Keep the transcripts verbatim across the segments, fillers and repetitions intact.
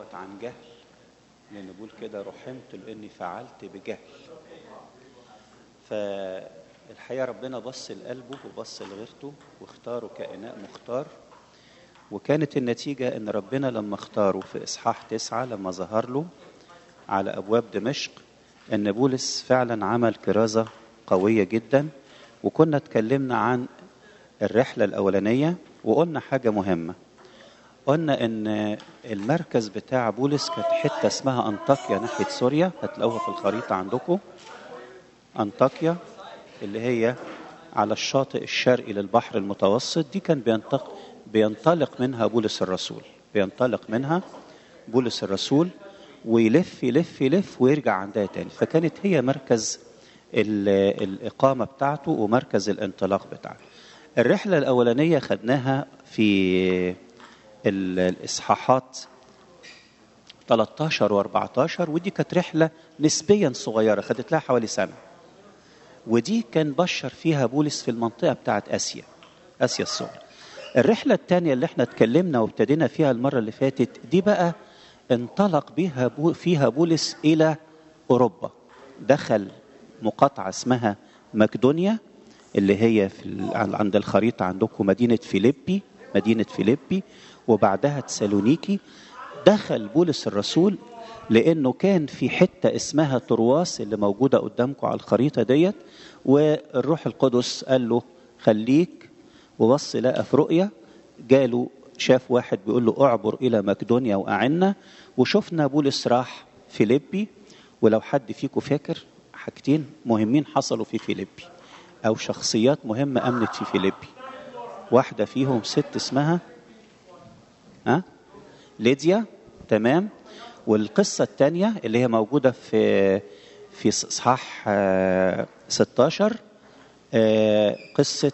دوت عن جهل، لأن بقول كده رحمت لأني فعلت بجهل. فالحقيقة ربنا بص لقلبه وبص لغيرته واختاره كإناء مختار، وكانت النتيجة إن ربنا لما اختاره في إصحاح تسعة لما ظهر له على أبواب دمشق إن بولس فعلا عمل كرازة قوية جدا. وكنا اتكلمنا عن الرحلة الأولانية وقلنا حاجة مهمة، قلنا إن المركز بتاع بولس كانت حتة اسمها أنطاكيا ناحية سوريا، هتلاقوها في الخريطة عندكم. أنطاكيا اللي هي على الشاطئ الشرقي للبحر المتوسط، دي كان بينطلق بينطلق منها بولس الرسول بينطلق منها بولس الرسول ويلف يلف يلف ويرجع عندها تاني. فكانت هي مركز الإقامة بتاعته ومركز الانطلاق بتاعته. الرحلة الأولانية خدناها في الإصحاحات ثلاثة عشر وأربعة عشر، ودي كانت رحلة نسبيا صغيرة خدت لها حوالي سنة، ودي كان بشر فيها بولس في المنطقة بتاعت آسيا آسيا الصغرى. الرحلة الثانية اللي احنا اتكلمنا وابتدينا فيها المرة اللي فاتت دي بقى انطلق بها بو فيها بولس إلى أوروبا، دخل مقاطعة اسمها مقدونيا اللي هي في عند الخريطة عندكم مدينة فيليبي مدينة فيليبي وبعدها تسالونيكي. دخل بولس الرسول لأنه كان في حتة اسمها ترواس اللي موجودة قدامكم على الخريطة ديت، والروح القدس قال له خليك، وبص لقى في رؤية جاله شاف واحد بيقول له اعبر إلى مقدونيا وأعنا. وشفنا بولس راح فيليبي. ولو حد فيكم فاكر حاجتين مهمين حصلوا في فيليبي أو شخصيات مهمة أمنت في فيليبي، واحدة فيهم ست اسمها ها ليديا، تمام. والقصة الثانية اللي هي موجودة في في إصحاح ستة عشر قصة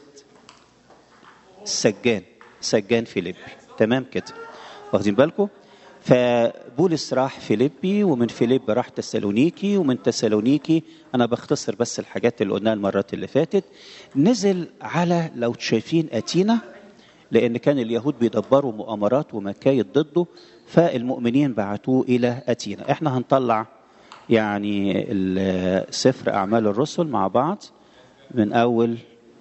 سجان سجان فيليبي، تمام كده، واخدين بالكم؟ فبولس راح فيليبي، ومن فيليبي راح تسالونيكي، ومن تسالونيكي أنا بختصر بس الحاجات اللي قلناها المرات اللي فاتت. نزل على لو شايفين أتينا، لأن كان اليهود بيدبروا مؤامرات ومكايد ضده، فالمؤمنين بعتوه إلى أتينا. احنا هنطلع يعني سفر أعمال الرسل مع بعض من أول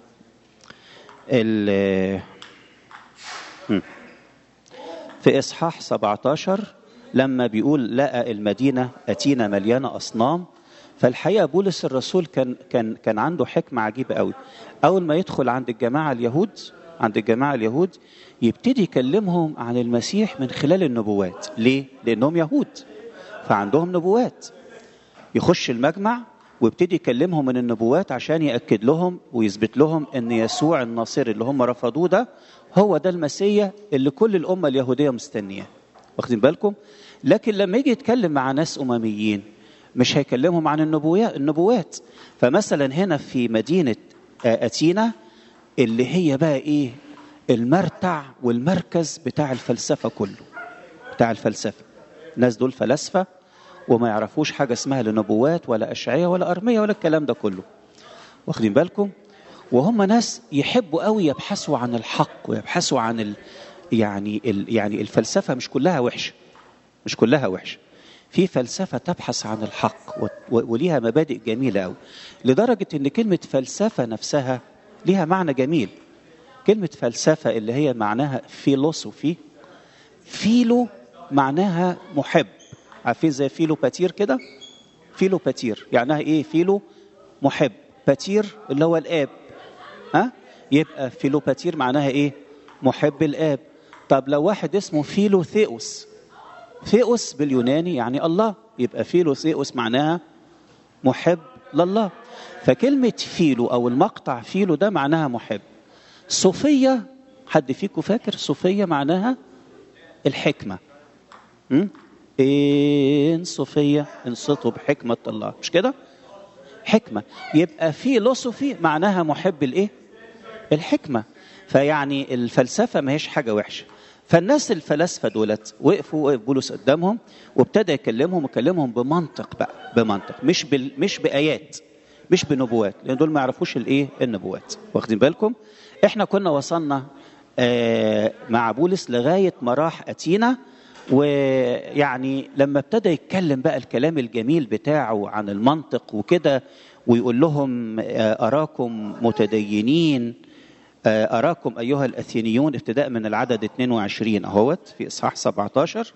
في إصحاح سبعة عشر لما بيقول لقى المدينة أتينا مليانة أصنام. فالحقيقة بولس الرسول كان كان كان عنده حكمة عجيبة قوي. أول ما يدخل عند الجماعة اليهود عند الجماعة اليهود يبتدي يكلمهم عن المسيح من خلال النبوات. ليه؟ لأنهم يهود فعندهم نبوات. يخش المجمع ويبتدي يكلمهم من النبوات عشان يأكد لهم ويثبت لهم أن يسوع الناصري اللي هم رفضوه ده هو ده المسيح اللي كل الأمة اليهودية مستنياه، واخدين بالكم؟ لكن لما يجي يتكلم مع ناس أمميين مش هيكلمهم عن النبوات. فمثلا هنا في مدينة أتينا اللي هي بقى إيه المرتع والمركز بتاع الفلسفة كله، بتاع الفلسفة. الناس دول فلسفة وما يعرفوش حاجة اسمها لنبوات ولا أشعية ولا أرمية ولا الكلام ده كله، واخدين بالكم؟ وهم ناس يحبوا قوي يبحثوا عن الحق ويبحثوا عن ال... يعني ال... يعني الفلسفة مش كلها وحشة، مش كلها وحشة. في فلسفة تبحث عن الحق و... وليها مبادئ جميلة قوي، لدرجة ان كلمة فلسفة نفسها ليها معنى جميل. كلمة فلسفة اللي هي معناها فيلوسوفي، فيلو معناها محب، عارفين زي فيلو باتير كده؟ فيلو باتير يعني ايه؟ فيلو محب، باتير اللي هو الآب، ها؟ يبقى فيلو باتير معناها ايه؟ محب الآب. طب لو واحد اسمه فيلو ثيوس، ثيوس باليوناني يعني الله، يبقى فيلو ثيوس معناها محب لله. فكلمة فيلو أو المقطع فيلو ده معناها محب. صوفية، حد فيكم فاكر صوفية معناها الحكمة؟ م? إن صوفية انصتوا بحكمة الله، مش كده؟ حكمة. يبقى فيلوسوفي معناها محب الإيه؟ الحكمة. فيعني الفلسفة ما هيش حاجة وحشة. فالناس الفلاسفة دولت وقفوا وقف بولس قدامهم وابتدى يكلمهم ويكلمهم بمنطق بقى، بمنطق مش بال... مش بآيات، مش بنبوات، لأن دول ما يعرفوش الإيه؟ النبوات، واخدين بالكم؟ إحنا كنا وصلنا آه مع بولس لغاية ما راح أتينا، ويعني لما ابتدى يتكلم بقى الكلام الجميل بتاعه عن المنطق وكده، ويقول لهم أراكم متدينين، أراكم أيها الأثينيون، ابتداء من العدد اثنين وعشرين أهوت في إصحاح سبعة عشر.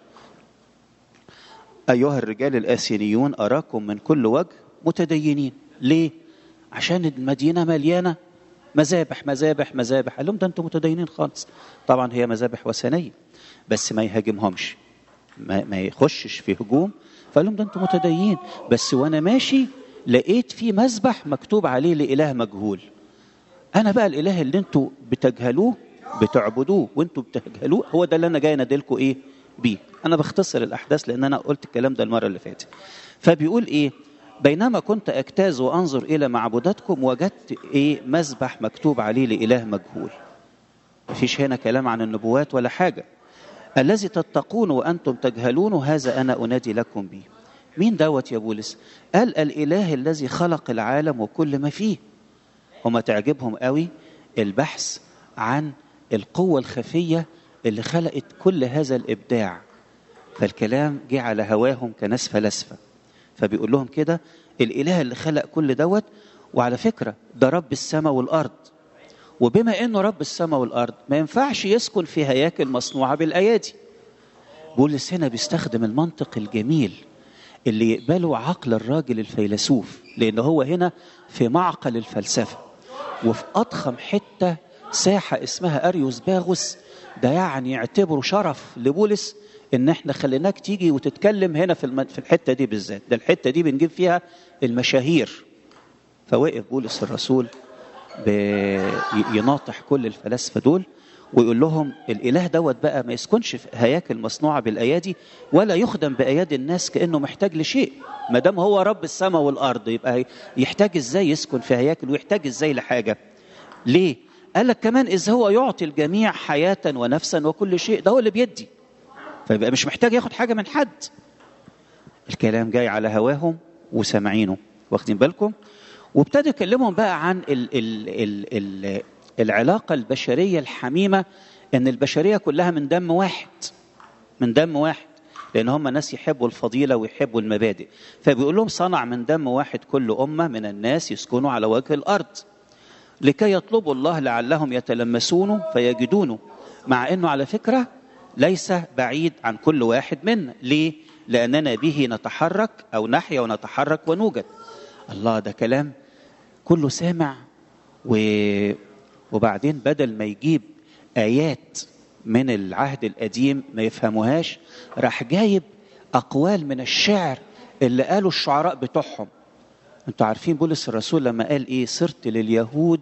أيها الرجال الأثينيون أراكم من كل وجه متدينين. ليه؟ عشان المدينة مليانة مذابح مذابح مذابح. قال لهم ده أنتم متدينين خالص. طبعا هي مذابح وثنية، بس ما يهاجمهمش، ما, ما يخشش في هجوم. فقال لهم ده أنتم متدينين، بس وأنا ماشي لقيت في مذبح مكتوب عليه لإله مجهول. أنا بقى الإله اللي أنتم بتجهلوه بتعبدوه وأنتم بتجهلوه هو ده اللي أنا جاي أنادلكم إيه بيه. أنا بختصر الأحداث لأن أنا قلت الكلام ده المرة اللي فاتت. فبيقول إيه؟ بينما كنت أجتاز وأنظر إلى معبوداتكم وجدت إيه؟ مذبح مكتوب عليه لإله مجهول. مفيش هنا كلام عن النبوات ولا حاجة. الذي تتقون وأنتم تجهلون هذا أنا أنادي لكم به. مين دوت يا بولس؟ قال الإله الذي خلق العالم وكل ما فيه. هما تعجبهم قوي البحث عن القوة الخفية اللي خلقت كل هذا الإبداع، فالكلام جه على هواهم كناس فلاسفة. فبيقول لهم كده الإله اللي خلق كل دوت، وعلى فكرة ده رب السماء والأرض، وبما إنه رب السماء والأرض ما ينفعش يسكن في هياكل مصنوعة بالأيادي. بولس هنا بيستخدم المنطق الجميل اللي يقبله عقل الراجل الفيلسوف، لأنه هو هنا في معقل الفلسفة وفي أضخم حتة ساحة اسمها أريوس باغوس. ده يعني يعتبره شرف لبولس إن احنا خليناك تيجي وتتكلم هنا في في الحتة دي بالذات. ده الحتة دي بنجيب فيها المشاهير. فوقف بولس الرسول يناطح كل الفلاسفة دول ويقول لهم الإله دوت بقى ما يسكنش في هياكل مصنوعة بالأيادي ولا يخدم بأيادي الناس كأنه محتاج لشيء. ما دام هو رب السماء والأرض يبقى يحتاج إزاي يسكن في هياكل ويحتاج إزاي لحاجة؟ ليه؟ قال لك كمان إذ هو يعطي الجميع حياة ونفسا وكل شيء، ده هو اللي بيدي، فيبقى مش محتاج ياخد حاجة من حد. الكلام جاي على هواهم وسامعينه، واخدين بالكم؟ وابتدى يكلمهم بقى عن ال ال ال ال العلاقة البشرية الحميمة، ان البشرية كلها من دم واحد، من دم واحد، لان هم ناس يحبوا الفضيلة ويحبوا المبادئ. فبيقول لهم صنع من دم واحد كل أمة من الناس يسكنوا على وجه الأرض لكي يطلبوا الله لعلهم يتلمسونه فيجدونه، مع انه على فكرة ليس بعيد عن كل واحد منا. ليه؟ لأننا به نتحرك أو نحيا ونتحرك ونوجد. الله، ده كلام كله سامع. و... وبعدين بدل ما يجيب آيات من العهد القديم ما يفهموهاش، راح جايب أقوال من الشعر اللي قالوا الشعراء بتوعهم. انتوا عارفين بولس الرسول لما قال ايه؟ صرت لليهود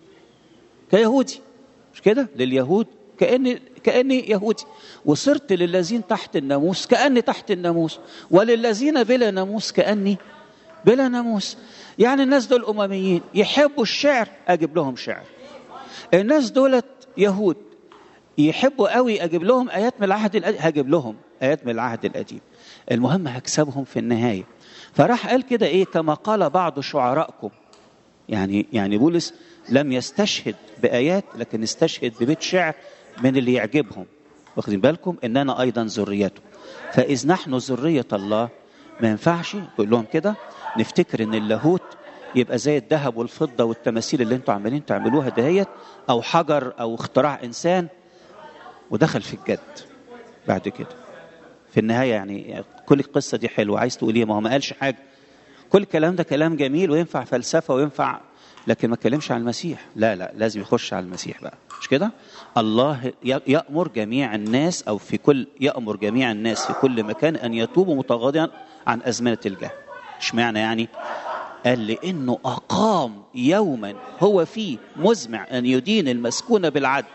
كيهودي، مش كده؟ لليهود كأني كأني يهودي، وصرت للذين تحت الناموس كأني تحت الناموس، وللذين بلا ناموس كأني بلا ناموس. يعني الناس دول أمميين يحبوا الشعر أجيب لهم شعر، الناس دولت يهود يحبوا قوي أجيب لهم آيات من العهد القديم، هجيب لهم آيات من العهد القديم، المهم هكسبهم في النهاية. فراح قال كده إيه؟ كما قال بعض شعرائكم. يعني يعني بولس لم يستشهد بآيات لكن استشهد ببيت شعر من اللي يعجبهم، واخدين بالكم؟ إننا أيضا ذريته. فإذ نحن ذرية الله ما ينفعش يقول لهم كده نفتكر إن اللاهوت يبقى زي الذهب والفضة والتماثيل اللي انتوا عمالين تعملوها دهيت، أو حجر أو اختراع إنسان. ودخل في الجد بعد كده في النهاية. يعني كل القصة دي حلوة، عايز تقول ايه؟ ما هو ما قالش حاجة. كل الكلام ده كلام جميل وينفع فلسفة وينفع، لكن ما كلمش عن المسيح. لا لا، لازم يخش على المسيح بقى، مش كده؟ الله يأمر جميع الناس أو في كل يأمر جميع الناس في كل مكان أن يتوبوا متغاضيا عن أزمنة الجهل. مش معنى يعني؟ قال لأنه أقام يوما هو فيه مزمع أن يدين المسكون بالعدل.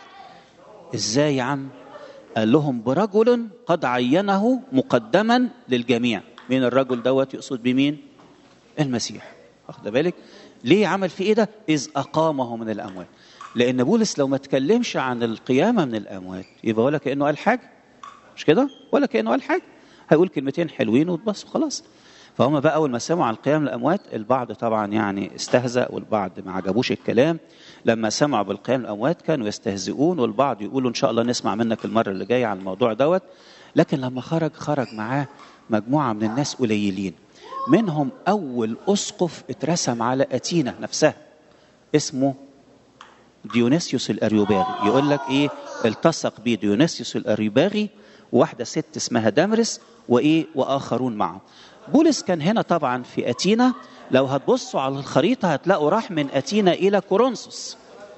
إزاي يا عم؟ قال لهم برجل قد عينه مقدما للجميع. مين الرجل دوت؟ يقصد بمين؟ المسيح. واخد بالك ليه عمل في ايه ده؟ إذ أقامه من الأموات. لأن بولس لو ما تكلمش عن القيامة من الأموات يبقى ولا كأنه قال حاجة، مش كده؟ ولا كأنه قال حاجة، هيقول كلمتين حلوين وتبص وخلاص. فهم بقى أول ما سمعوا عن القيام من الأموات، البعض طبعا يعني استهزأ والبعض ما عجبوش الكلام. لما سمعوا بالقيام من الأموات كانوا يستهزئون، والبعض يقولوا إن شاء الله نسمع منك المرة اللي جاية عن الموضوع دوت. لكن لما خرج خرج معاه مجموعة من الناس قليلين، منهم أول أسقف اترسم على أثينا نفسها اسمه ديونيسيوس الأريوباغي. يقول لك إيه، التصق بيه ديونيسيوس الأريوباغي وواحدة ست اسمها دامرس وإيه وآخرون معه. بولس كان هنا طبعا في أثينا، لو هتبصوا على الخريطة هتلاقوا راح من أثينا إلى كورنثوس.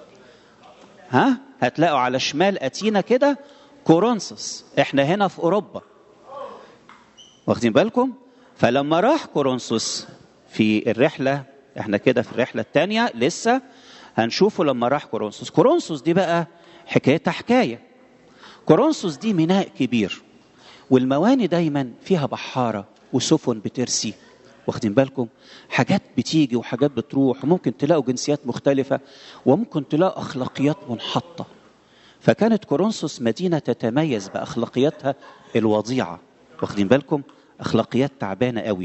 ها هتلاقوا على شمال أثينا كده كورنثوس، احنا هنا في أوروبا، واخدين بالكم؟ فلما راح كورنثوس في الرحلة، احنا كده في الرحلة الثانية لسه هنشوفه لما راح كورنثوس. كورنثوس دي بقى حكايتها حكاية. كورنثوس دي ميناء كبير، والمواني دايما فيها بحارة وسفن بترسي، واخدين بالكم؟ حاجات بتيجي وحاجات بتروح، وممكن تلاقوا جنسيات مختلفة، وممكن تلاقوا أخلاقيات منحطة. فكانت كورنثوس مدينة تتميز بأخلاقياتها الوضيعة، واخدين بالكم؟ أخلاقيات تعبانة قوي.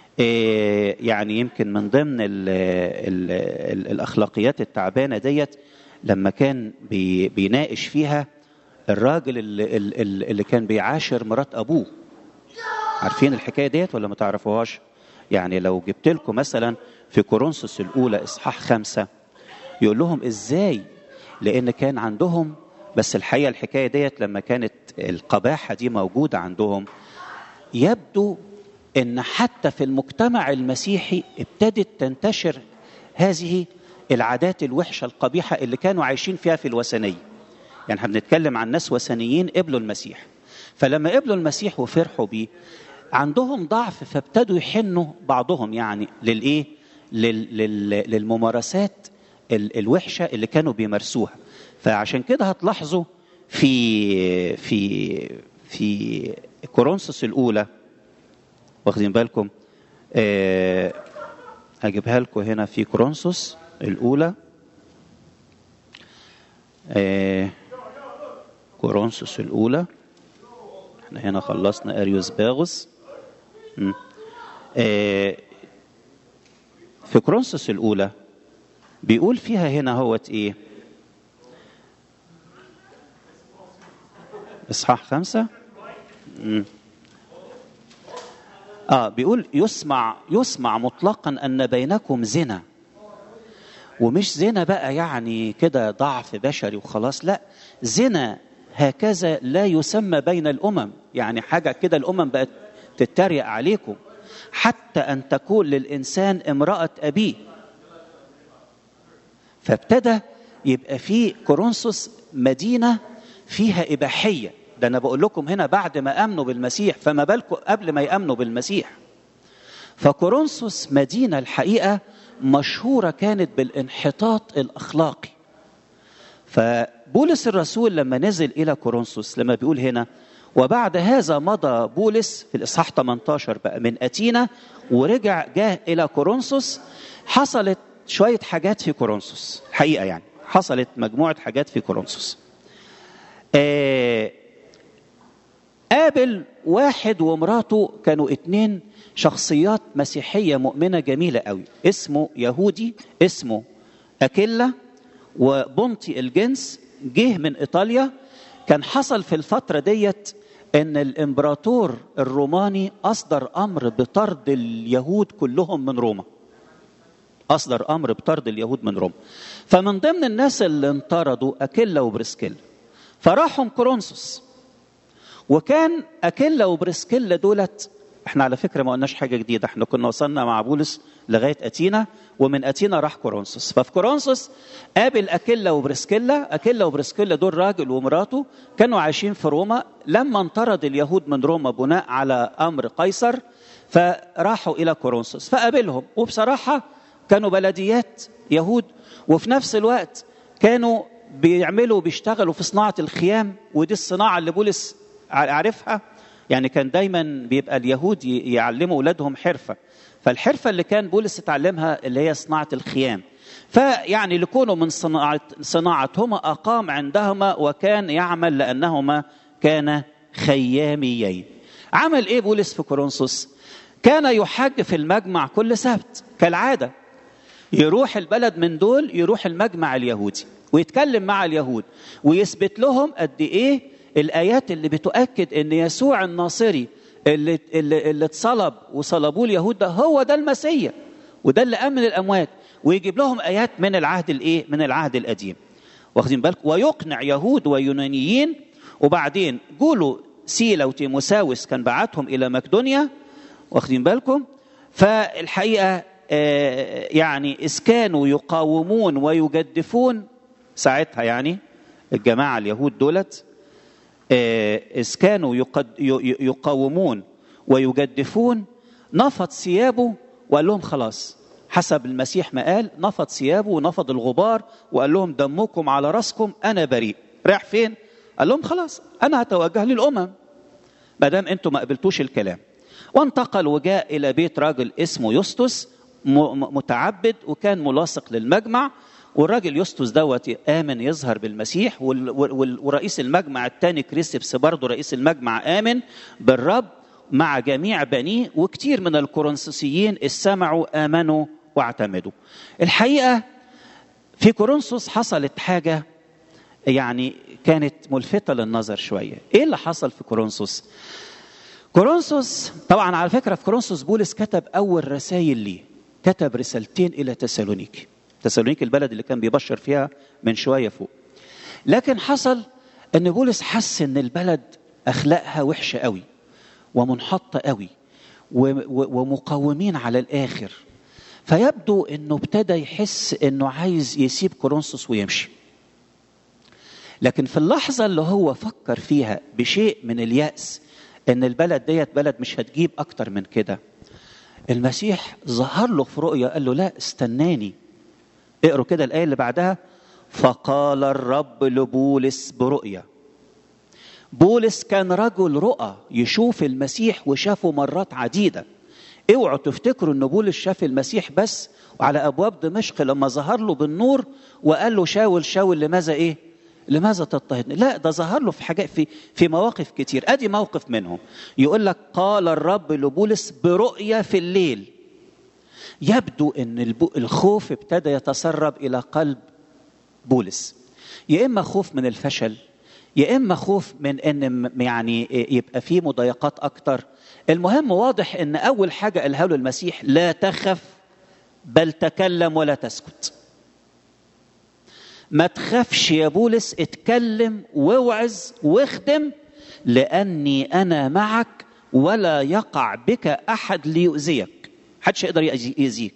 إيه يعني يمكن من ضمن ال ال ال الأخلاقيات التعبانة ديت لما كان بي بيناقش فيها الراجل اللي, اللي كان بيعاشر مرات أبوه. عارفين الحكاية ديت ولا ما تعرفوهاش؟ يعني لو جبت لكم مثلا في كورنثوس الأولى إصحاح خمسة، يقول لهم إزاي، لأن كان عندهم، بس الحقيقة الحكاية ديت لما كانت القباحة دي موجودة عندهم، يبدو أن حتى في المجتمع المسيحي ابتدت تنتشر هذه العادات الوحشة القبيحة اللي كانوا عايشين فيها في الوثنية. يعني احنا بنتكلم عن ناس وثنيين قبلوا المسيح، فلما قبلوا المسيح وفرحوا بيه عندهم ضعف، فابتدوا يحنوا بعضهم يعني للإيه؟ لل... لل... للممارسات ال... الوحشة اللي كانوا بيمارسوها. فعشان كده هتلاحظوا في في في كورنثوس الأولى، واخدين بالكم؟ أه... هجيبها لكم هنا في كورنثوس الأولى، أه... كورنثوس الأولى، احنا هنا خلصنا أريوس باغوس. أه... في كورنثوس الأولى بيقول فيها هنا هوت ايه، اصحاح خمسة. مم. اه بيقول يسمع يسمع مطلقا ان بينكم زنا، ومش زنا بقى يعني كده ضعف بشري وخلاص، لا، زنا هكذا لا يسمى بين الامم، يعني حاجه كده الامم بقت تتريق عليكم، حتى ان تكون للانسان امراه ابيه. فابتدى يبقى في كورنثوس مدينه فيها اباحيه. ده انا بقول لكم هنا بعد ما امنوا بالمسيح، فما بالكم قبل ما يامنوا بالمسيح. فكورنثوس مدينه الحقيقه مشهوره كانت بالانحطاط الاخلاقي. فبولس الرسول لما نزل الى كورنثوس، لما بيقول هنا وبعد هذا مضى بولس في الاصحاح ثمانية عشر بقى من أثينا ورجع جاه الى كورنثوس، حصلت شويه حاجات في كورنثوس الحقيقه، يعني حصلت مجموعه حاجات في كورنثوس. آه قابل واحد ومراته، كانوا اتنين شخصيات مسيحية مؤمنة جميلة قوي، اسمه يهودي اسمه أكيلا وبنطي الجنس، جه من إيطاليا. كان حصل في الفترة ديت أن الإمبراطور الروماني أصدر أمر بطرد اليهود كلهم من روما، أصدر أمر بطرد اليهود من روما. فمن ضمن الناس اللي انطردوا أكيلا وبريسكيلا، فراحوا كورنثوس. وكان أكيلا وبريسكيلا دولت، احنا على فكرة ما قلناش حاجة جديدة، احنا كنا وصلنا مع بولس لغاية أثينا، ومن أثينا راح كورنثوس. ففي كورنثوس قابل أكيلا وبريسكيلا. أكيلا وبريسكيلا دول راجل ومراته كانوا عايشين في روما، لما انطرد اليهود من روما بناء على أمر قيصر فراحوا إلى كورنثوس فقابلهم. وبصراحة كانوا بلديات يهود، وفي نفس الوقت كانوا بيعملوا بيشتغلوا في صناعة الخيام، ودي الصناعة اللي بولس عارفها. يعني كان دايما بيبقى اليهود يعلموا أولادهم حرفة، فالحرفة اللي كان بولس اتعلمها اللي هي صناعة الخيام. فيعني لكونه من صناعة صناعتهما أقام عندهما، وكان يعمل لأنهما كان خياميين. عمل إيه بولس في كورنثوس؟ كان يحج في المجمع كل سبت كالعادة، يروح البلد من دول، يروح المجمع اليهودي ويتكلم مع اليهود ويثبت لهم قد إيه الآيات اللي بتؤكد أن يسوع الناصري اللي, اللي, اللي اتصلب وصلبوه اليهود ده هو ده المسيح، وده اللي قام من الأموات، ويجيب لهم آيات من العهد الإيه؟ من العهد القديم. واخدين بالكم؟ ويقنع يهود ويونانيين. وبعدين جولوا سيلا وتيموساوس كان بعتهم إلى مقدونيا. واخدين بالكم؟ فالحقيقة آه يعني إذ كانوا يقاومون ويجدفون ساعتها، يعني الجماعة اليهود دولت آه إذ كانوا يقد يقاومون ويجدفون، نفض ثيابه وقال لهم خلاص حسب المسيح ما قال، نفض ثيابه ونفض الغبار وقال لهم دمكم على راسكم، أنا بريء. رايح فين؟ قال لهم خلاص أنا هتوجه للأمم ما دام أنتم ما قبلتوش الكلام. وانتقل وجاء إلى بيت راجل اسمه يسطس متعبد وكان ملاصق للمجمع. والراجل يسطس دوت آمن يظهر بالمسيح، ورئيس المجمع الثاني كريسبس برضه رئيس المجمع آمن بالرب مع جميع بنيه، وكتير من الكورنثوسيين استمعوا آمنوا واعتمدوا. الحقيقة في كورنثوس حصلت حاجة يعني كانت ملفتة للنظر شوية. إيه اللي حصل في كورنثوس؟ كورنثوس طبعا على فكرة في كورنثوس بولس كتب أول رسائل ليه، كتب رسالتين إلى تسالونيكي. تسالونيكي البلد اللي كان بيبشر فيها من شوية فوق. لكن حصل أن بولس حس أن البلد أخلاقها وحشة قوي ومنحطة قوي ومقاومين على الآخر، فيبدو أنه ابتدى يحس أنه عايز يسيب كورنثوس ويمشي. لكن في اللحظة اللي هو فكر فيها بشيء من اليأس أن البلد ديت بلد مش هتجيب أكتر من كده، المسيح ظهر له في رؤية قال له لا استناني. اقروا كده الآية اللي بعدها، فقال الرب لبولس برؤية. بولس كان رجل رؤى يشوف المسيح وشافه مرات عديدة. اوعوا تفتكروا ان بولس شاف المسيح بس وعلى ابواب دمشق لما ظهر له بالنور وقال له شاول شاول لماذا ايه لماذا تضطهدني. لا، ده ظهر له في حاجات في في مواقف كتير. ادي موقف منهم يقول لك قال الرب لبولس برؤية في الليل. يبدو ان الخوف ابتدى يتسرب الى قلب بولس، يا اما خوف من الفشل، يا اما خوف من ان يعني يبقى فيه مضايقات اكتر. المهم واضح ان اول حاجه قالها له المسيح لا تخف بل تكلم ولا تسكت. ما تخافش يا بولس، اتكلم واوعظ واخدم، لاني انا معك ولا يقع بك احد ليؤذيك. محدش يقدر يأذيك.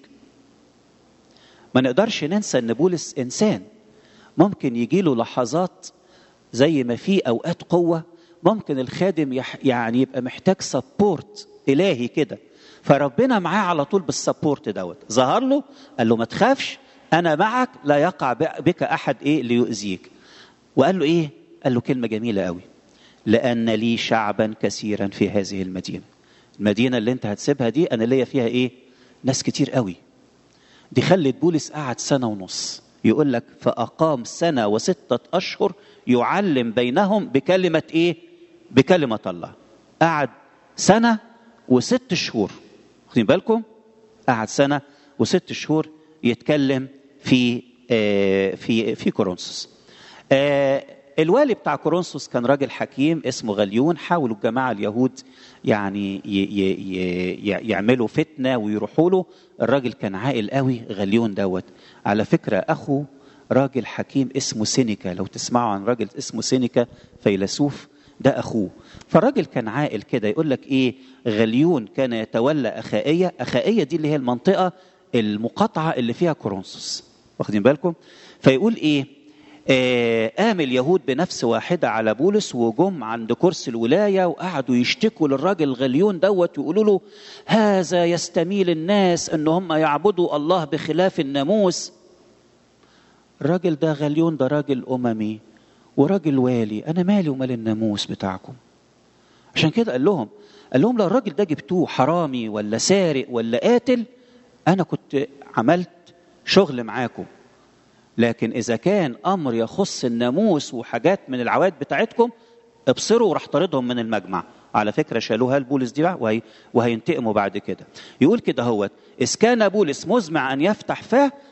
ما نقدرش ننسى ان بولس انسان، ممكن يجيله لحظات زي ما في اوقات قوه ممكن الخادم يح يعني يبقى محتاج سبورت الهي كده، فربنا معاه على طول بالسبورت دوت. ظهر له قال له ما تخافش انا معك لا يقع بك احد ايه ليؤذيك. وقال له ايه؟ قال له كلمه جميله قوي، لان لي شعبا كثيرا في هذه المدينه. المدينه اللي انت هتسيبها دي انا ليا فيها ايه؟ ناس كتير قوي. دي خلت بولس قعد سنه ونص. يقول لك فاقام سنه وسته اشهر يعلم بينهم بكلمه ايه؟ بكلمه الله. قعد سنه وست شهور. خدين بالكم؟ قعد سنه وست شهور يتكلم في آه في في كورنثوس. آه الوالي بتاع كورنثوس كان راجل حكيم اسمه غليون. حاولوا الجماعه اليهود يعني ي ي ي يعملوا فتنه ويروحوا له. الراجل كان عاقل قوي غليون دوت. على فكره اخو راجل حكيم اسمه سينيكا، لو تسمعوا عن راجل اسمه سينيكا فيلسوف، ده اخوه. فالراجل كان عاقل كده. يقول لك ايه؟ غليون كان يتولى اخائيه. اخائيه دي اللي هي المنطقه المقاطعه اللي فيها كورنثوس. واخدين بالكم؟ فيقول ايه؟ آه قام اليهود بنفس واحده على بولس وجم عند كرسي الولايه وقعدوا يشتكوا للراجل غليون دوت ويقولوا له هذا يستميل الناس ان هم يعبدوا الله بخلاف الناموس. الراجل ده غليون ده راجل اممي وراجل والي، انا مالي ومال الناموس بتاعكم. عشان كده قال لهم قال لهم لو الراجل ده جبتوه حرامي ولا سارق ولا قاتل انا كنت عملت شغل معاكم، لكن اذا كان امر يخص الناموس وحاجات من العواد بتاعتكم ابصروا. وراح طردهم من المجمع. على فكره شالوها لبولس دي وهي وهينتقموا بعد كده. يقول كده هوت اذ كان بولس مزمع ان يفتح فاه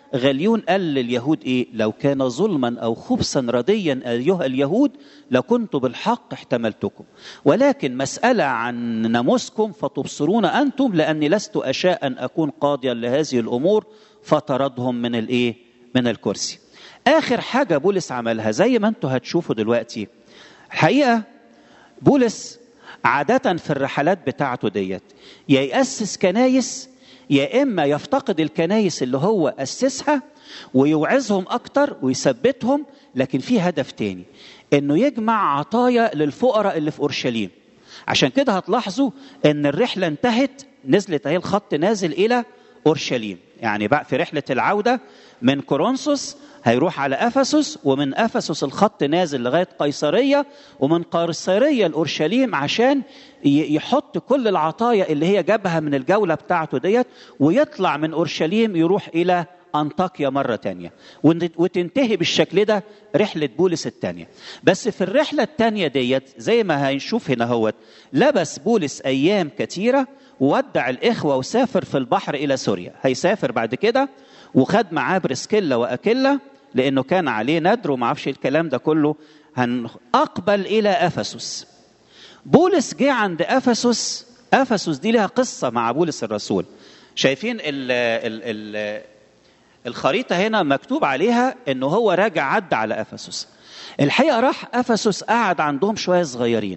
غليون قال لليهود ايه؟ لو كان ظلما او خبثا رديا ايها اليهود لكنت بالحق احتملتكم، ولكن مسألة عن ناموسكم فتبصرون انتم، لاني لست اشاء ان اكون قاضيا لهذه الامور، فطردهم من الايه؟ من الكرسي. اخر حاجة بولس عملها زي ما انتم هتشوفوا دلوقتي، الحقيقة بولس عادة في الرحلات بتاعته ديت يا يأسس كنايس، يا إما يفتقد الكنايس اللي هو أسسها ويوعظهم أكتر ويثبتهم، لكن في هدف تاني، إنه يجمع عطايا للفقراء اللي في أورشليم. عشان كده هتلاحظوا إن الرحلة انتهت، نزلت أهي الخط نازل إلى أورشليم، يعني بقى في رحلة العودة من كورنثوس هيروح على أفسس، ومن أفسس الخط نازل لغاية قيصرية، ومن قيصرية لأورشليم عشان يحط كل العطايا اللي هي جابها من الجولة بتاعته ديت، ويطلع من أورشليم يروح إلى أنطاكيا مرة تانية، وتنتهي بالشكل ده رحلة بولس التانية. بس في الرحلة التانية ديت زي ما هنشوف هنا هو لبس بولس أيام كتيرة وودع الإخوة وسافر في البحر إلى سوريا. هيسافر بعد كده وخد معاه برسكيلا وأكيلا لأنه كان عليه ندر وما عرفش الكلام ده كله. هنقبل إلى أفسس. بولس جه عند أفسس. أفسس دي لها قصة مع بولس الرسول. شايفين ال ال ال الخريطة هنا مكتوب عليها إنه هو راجع عد على أفسس. الحقيقة راح أفسس قعد عندهم شوية صغيرين،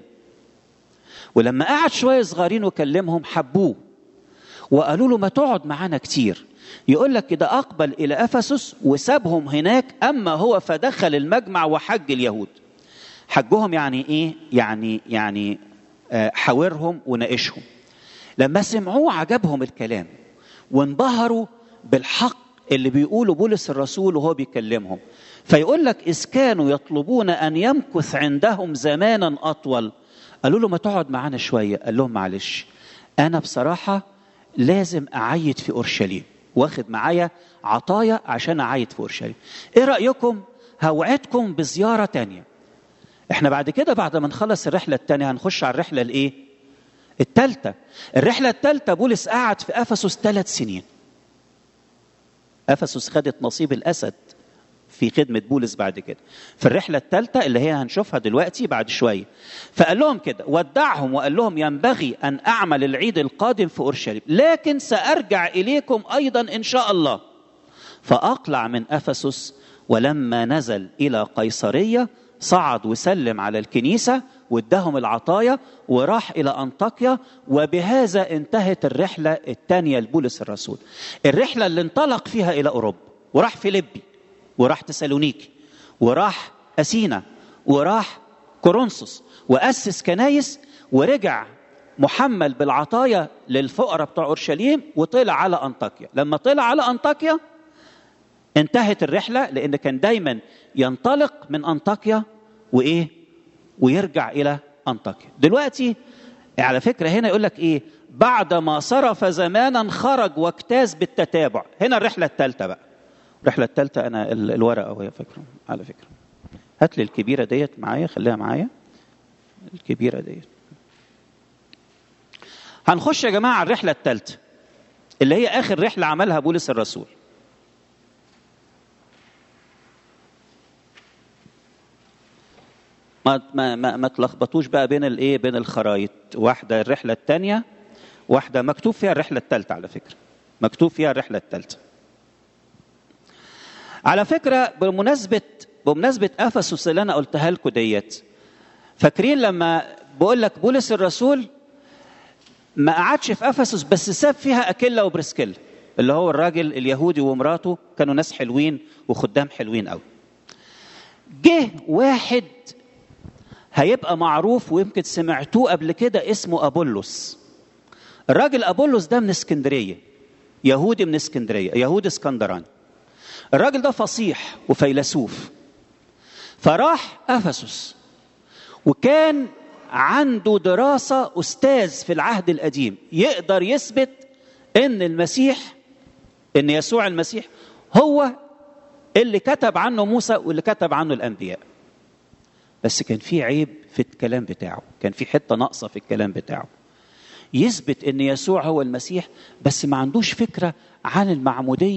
ولما قعد شوية صغيرين وكلمهم حبوه وقالوا له ما تقعد معانا كتير. يقول لك كده أقبل إلى أفسس وسابهم هناك، أما هو فدخل المجمع وحج اليهود. حجهم يعني إيه؟ يعني يعني حاورهم وناقشهم. لما سمعوه عجبهم الكلام وانبهروا بالحق اللي بيقوله بولس الرسول وهو بيكلمهم. فيقول لك إذ كانوا يطلبون أن يمكث عندهم زمانا أطول، قالوا له ما تقعد معانا شوية. قال لهم معلش، أنا بصراحة لازم أعيد في أورشليم، واخد معايا عطايا عشان أعيد في أورشليم. إيه رأيكم؟ هوعدكم بزيارة تانية. إحنا بعد كده بعد ما نخلص الرحلة التانية هنخش على الرحلة الإيه؟ التالتة. الرحلة التالتة بولس قعد في أفسس ثلاث سنين. أفسس خدت نصيب الأسد في خدمة بولس بعد كده في الرحلة الثالثة اللي هي هنشوفها دلوقتي بعد شوية. فقال لهم كده، ودعهم وقال لهم ينبغي أن أعمل العيد القادم في أورشليم، لكن سأرجع إليكم أيضا إن شاء الله. فأقلع من أفسس، ولما نزل إلى قيصرية صعد وسلم على الكنيسة وادهم العطايا وراح إلى أنطاكيا. وبهذا انتهت الرحلة الثانية لبولس الرسول، الرحلة اللي انطلق فيها إلى أوروبا، وراح فيليبي، وراح تسالونيكي، وراح أثينا، وراح كورنثوس، وأسس كنايس، ورجع محمل بالعطايا للفقراء بتوع أورشليم، وطلع على أنطاكيا. لما طلع على أنطاكيا انتهت الرحلة، لأن كان دايما ينطلق من أنطاكيا وإيه ويرجع إلى أنطاكيا. دلوقتي على فكرة هنا يقول لك إيه؟ بعد ما صرف زمانا خرج واجتاز بالتتابع. هنا الرحلة الثالثة بقى. الرحلة الثالثة أنا الورقة وهي فكرة على فكرة، هات لي الكبيرة ديت معايا، خليها معايا الكبيرة ديت. هنخش يا جماعة على الرحلة الثالثة اللي هي آخر رحلة عملها بولس الرسول. ما ما ما, ما تلخبطوش بقى بين الايه بين الخرايط. واحدة الرحلة الثانية، واحدة مكتوب فيها الرحلة الثالثة. على فكرة مكتوب فيها الرحلة الثالثة. على فكرة بمناسبة بمناسبة أفسس اللي أنا قلتها لكم ديت، فاكرين لما بقول لك بولس الرسول ما قعدش في أفسس بس ساب فيها أكيلا وبرسكيلا، اللي هو الراجل اليهودي ومراته كانوا ناس حلوين وخدام حلوين قوي. جه واحد هيبقى معروف ويمكن سمعتوه قبل كده، اسمه أبولس. الراجل أبولس ده من اسكندرية، يهودي من اسكندرية، يهودي اسكندراني. الراجل ده فصيح وفيلسوف، فراح أفسس وكان عنده دراسة أستاذ في العهد القديم، يقدر يثبت إن المسيح إن يسوع المسيح هو اللي كتب عنه موسى واللي كتب عنه الأنبياء. بس كان في عيب في الكلام بتاعه، كان في حتة ناقصة في الكلام بتاعه. يثبت إن يسوع هو المسيح بس ما عندوش فكرة عن المعمودية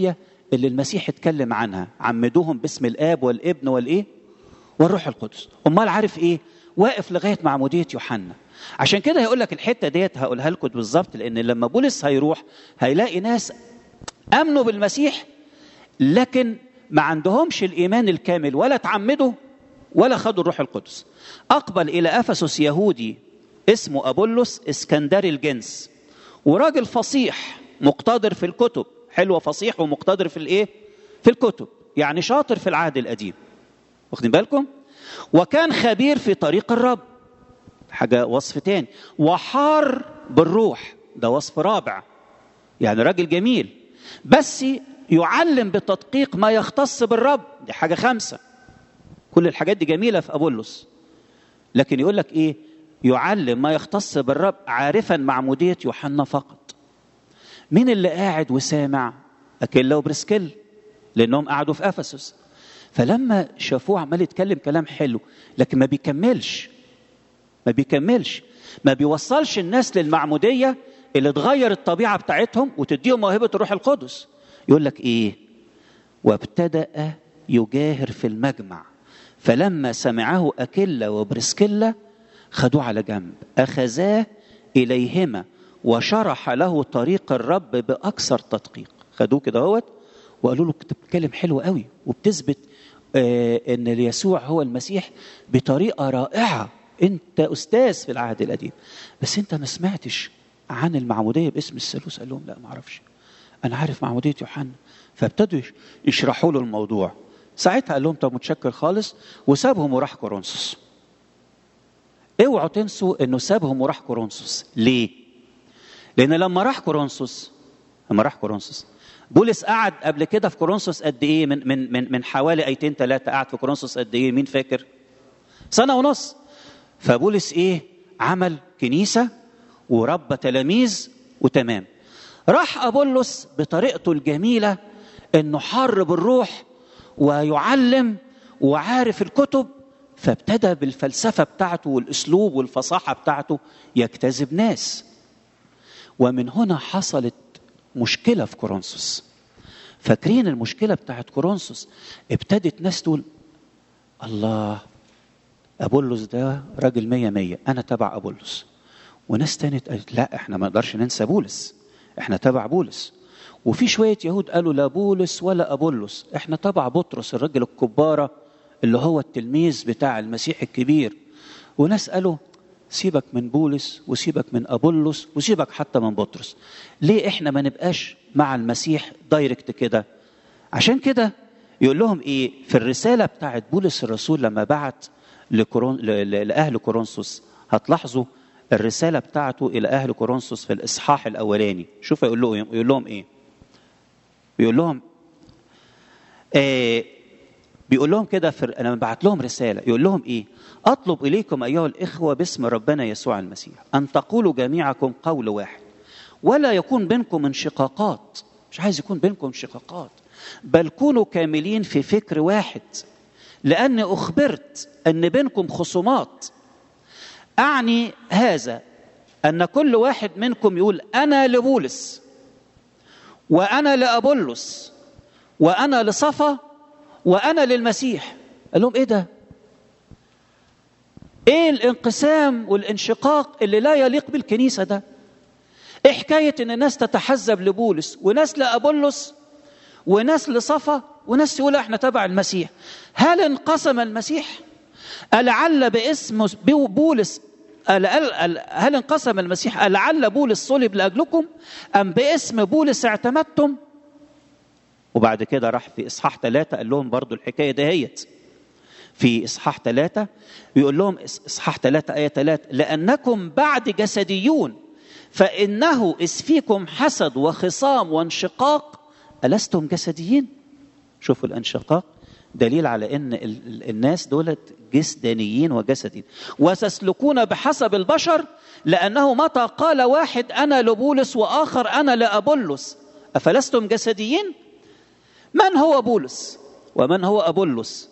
اللي المسيح اتكلم عنها، عمدوهم باسم الآب والابن والإيه والروح القدس. أمال عارف إيه؟ واقف لغاية معمودية يوحنا. عشان كده هيقول لك الحتة ديت هقولها لكم بالظبط، لأن لما بولس هيروح هيلاقي ناس آمنوا بالمسيح لكن ما عندهمش الإيمان الكامل، ولا تعمدوا ولا خدوا الروح القدس. أقبل إلى أفسس يهودي اسمه أبولس اسكندري الجنس، وراجل فصيح مقتدر في الكتب، حلوة فصيح ومقتدر في الإيه؟ في الكتب، يعني شاطر في العهد القديم، واخدين بالكم؟ وكان خبير في طريق الرب، حاجة وصف تاني، وحار بالروح، ده وصف رابع، يعني راجل جميل بس يعلم بتدقيق ما يختص بالرب، دي حاجة خمسة. كل الحاجات دي جميلة في أبولس، لكن يقول لك إيه؟ يعلم ما يختص بالرب عارفا معمودية يوحنا فقط. مين اللي قاعد وسامع؟ أكيلا وبرسكيلا، لأنهم قعدوا في أفسس. فلما شافوه عمال يتكلم كلام حلو لكن ما بيكملش ما بيكملش ما بيوصلش الناس للمعمودية اللي تغير الطبيعة بتاعتهم وتديهم موهبة الروح القدس. يقول لك إيه؟ وابتدأ يجاهر في المجمع، فلما سمعه أكيلا وبرسكيلا خدوه على جنب، أخذاه إليهما وشرح له طريق الرب بأكثر تدقيق. خدوه كده هوت وقالوا له انت بتتكلم حلو قوي وبتثبت آه ان يسوع هو المسيح بطريقة رائعة، انت أستاذ في العهد القديم، بس انت ما سمعتش عن المعمودية باسم الثالوث. قال لهم لا ما اعرفش، انا عارف معمودية يوحنا. فابتدوا يشرحوا له الموضوع. ساعتها قال لهم طب متشكر خالص، وسابهم وراح كورنثوس. اوعوا تنسوا انه سابهم وراح كورنثوس. ليه؟ لان لما راح كورنثوس لما راح كورنثوس بولس قعد قبل كده في كورنثوس قد ايه؟ من من من من حوالي ايتين ثلاثه قعد في كورنثوس قد ايه؟ مين فاكر؟ سنه ونص. فبولس ايه عمل؟ كنيسه وربى تلاميذ وتمام. راح أبولس بطريقته الجميلة انه حر بالروح ويعلم وعارف الكتب، فابتدى بالفلسفة بتاعته والاسلوب والفصاحة بتاعته يجتذب ناس. ومن هنا حصلت مشكلة في كورنثوس. فاكرين المشكلة بتاعت كورنثوس؟ ابتدت ناس تقول الله أبولس ده راجل مية مية، أنا تبع أبولس. وناس تانية قالت لا احنا ما نقدرش ننسى بولس، احنا تبع بولس. وفي شوية يهود قالوا لا بولس ولا أبولس، احنا تبع بطرس الرجل الكبارة اللي هو التلميذ بتاع المسيح الكبير. وناس قالوا سيبك من بولس وسيبك من أبولس وسيبك حتى من بطرس، ليه احنا ما نبقاش مع المسيح دايركت كده؟ عشان كده يقول لهم ايه في الرسالة بتاعت بولس الرسول لما بعت لكورون... لأهل كورنثوس؟ هتلاحظوا الرسالة بتاعته إلى أهل كورنثوس في الإصحاح الأولاني. شوف يقول لهم يقول لهم إيه؟ بيقول لهم آه بيقول لهم كده في أنا بعت لهم رسالة يقول لهم إيه؟ أطلب إليكم أيها الإخوة باسم ربنا يسوع المسيح أن تقولوا جميعكم قول واحد، ولا يكون بينكم انشقاقات. مش عايز يكون بينكم انشقاقات، بل كونوا كاملين في فكر واحد، لأني أخبرت أن بينكم خصومات. أعني هذا أن كل واحد منكم يقول أنا لبولس وأنا لأبولس وأنا لصفا وأنا للمسيح. قال لهم إيه ده؟ إيه الانقسام والانشقاق اللي لا يليق بالكنيسة ده؟ إيه حكاية إن الناس تتحزب لبولس وناس لأبولس وناس لصفا وناس يقول إحنا تبع المسيح؟ هل انقسم المسيح؟ ألعل باسم بولس هل انقسم المسيح؟ ألعل بولس صلب لأجلكم أم باسم بولس اعتمدتم؟ وبعد كده راح في إصحاح ثلاثة قال لهم برضو الحكاية دهيت. في إصحاح ثلاثة بيقول لهم إصحاح ثلاثة آية ثلاثة لأنكم بعد جسديون، فإنه إذ فيكم حسد وخصام وانشقاق ألستم جسديين؟ شوفوا الانشقاق دليل على ان الناس دولت جسدانيين وجسدين. وتسلكون بحسب البشر، لانه متى قال واحد انا لبولس واخر انا لأبولس افلستم جسديين؟ من هو بولس ومن هو أبولس؟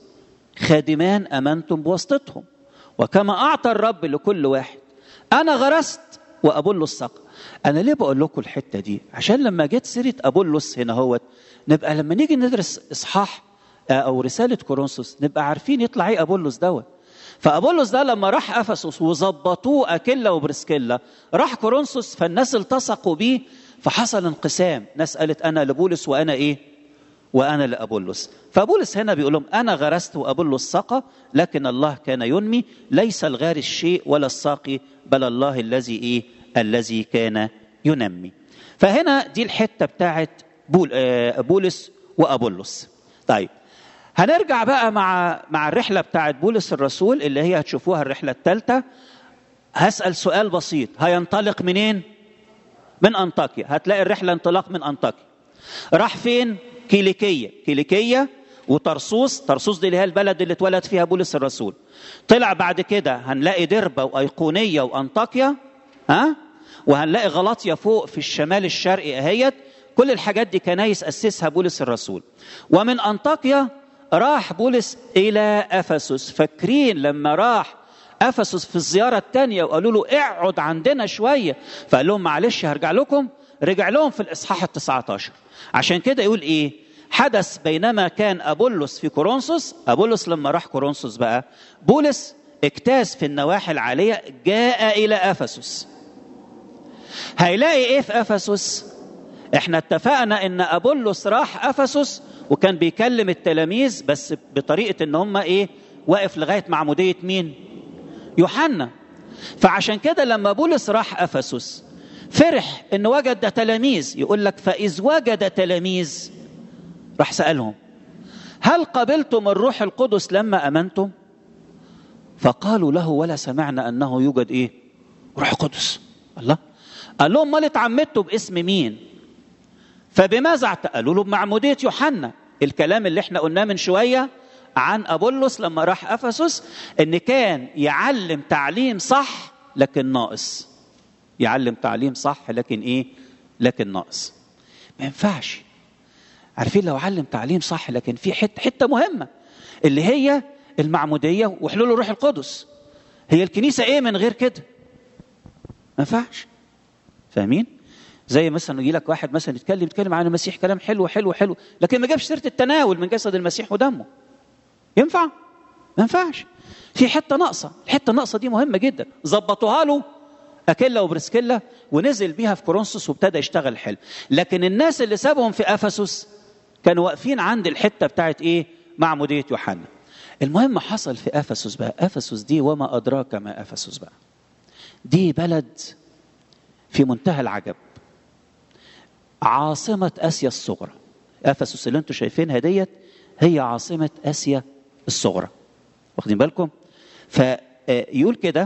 خادمان امنتم بواسطتهم، وكما اعطى الرب لكل واحد. انا غرست وأبولس سقى. أنا ليه بقول لكم الحتة دي؟ عشان لما جت سيرة أبولس هنا هو نبقى لما نيجي ندرس إصحاح أو رسالة كورنثوس نبقى عارفين يطلع إيه أبولس دوت. فأبولس ده لما راح أفسس وظبطوه أكيلا وبرسكيلا راح كورنثوس، فالناس التصقوا بيه فحصل انقسام، ناس قالت أنا لبولس وأنا إيه؟ وأنا لأبولس. فأبولس هنا بيقول لهم أنا غرست وأبولس سقى، لكن الله كان ينمي، ليس الغارس شيء ولا الساقي بل الله الذي إيه؟ الذي كان ينمي. فهنا دي الحتة بتاعت بول بولس وأبولس. طيب هنرجع بقى مع مع الرحلة بتاعت بولس الرسول اللي هي هتشوفوها الرحلة الثالثة. هسأل سؤال بسيط، هينطلق منين؟ من أنطاكيا. هتلاقي الرحلة انطلاق من أنطاكيا. راح فين؟ كيليكية. كيليكية وطرسوس. طرسوس دي اللي هي البلد اللي اتولد فيها بولس الرسول. طلع بعد كده هنلاقي دربة وأيقونية وأنطاكيا، ها؟ وهنلاقي غلاطيا فوق في الشمال الشرقي اهيت. كل الحاجات دي كنايس أسسها بولس الرسول. ومن أنطاكيا راح بولس إلى أفسس. فاكرين لما راح أفسس في الزيارة الثانية وقالوا له اقعد عندنا شوية، فقال لهم معلش هرجع لكم. رجع لهم في الإصحاح التسعة عشر. عشان كده يقول إيه؟ حدث بينما كان أبولس في كورنثوس. أبولس لما راح كورنثوس بقى بولس اجتاز في النواحي العالية، جاء إلى أفسس. هيلاقي إيه في أفسس؟ احنا اتفقنا ان أبولس راح أفسس وكان بيكلم التلاميذ بس بطريقة ان هم ايه؟ واقف لغاية معمودية مين؟ يوحنا. فعشان كده لما بولس راح أفسس فرح ان وجد تلاميذ. يقول لك فإذ وجد تلاميذ راح سألهم هل قبلتم الروح القدس لما أمنتم؟ فقالوا له ولا سمعنا أنه يوجد ايه؟ روح قدس. الله. قال لهم ما اتعمدتوا باسم مين؟ فبماذا قالوا له بمعمودية يوحنا. الكلام اللي احنا قلناه من شوية عن أبولس لما راح أفسس ان كان يعلم تعليم صح لكن ناقص. يعلم تعليم صح لكن ايه؟ لكن ناقص. ما ينفعش. عارفين لو علم تعليم صح لكن في حتة حتة مهمة اللي هي المعمودية وحلول الروح القدس. هي الكنيسة ايه من غير كده؟ ما ينفعش. فاهمين؟ زي مثلا يجي لك واحد مثلا يتكلم يتكلم عن المسيح كلام حلو حلو حلو لكن ما جابش سيرة التناول من جسد المسيح ودمه. ينفع؟ ما ينفعش. في حتة ناقصة. الحتة الناقصة دي مهمة جدا. ظبطوها له أكيلا وبرسكيلا ونزل بيها في كورنثوس وابتدى يشتغل حلو. لكن الناس اللي سابهم في أفسس كانوا واقفين عند الحتة بتاعت إيه؟ معمودية يوحنا. المهم حصل في أفسس بقى. أفسس دي وما أدراك ما أفسس بقى. دي بلد في منتهى العجب. عاصمة آسيا الصغرى. أفسس اللي انتم شايفينها ديت هي عاصمة آسيا الصغرى. واخدين بالكم؟ فيقول كده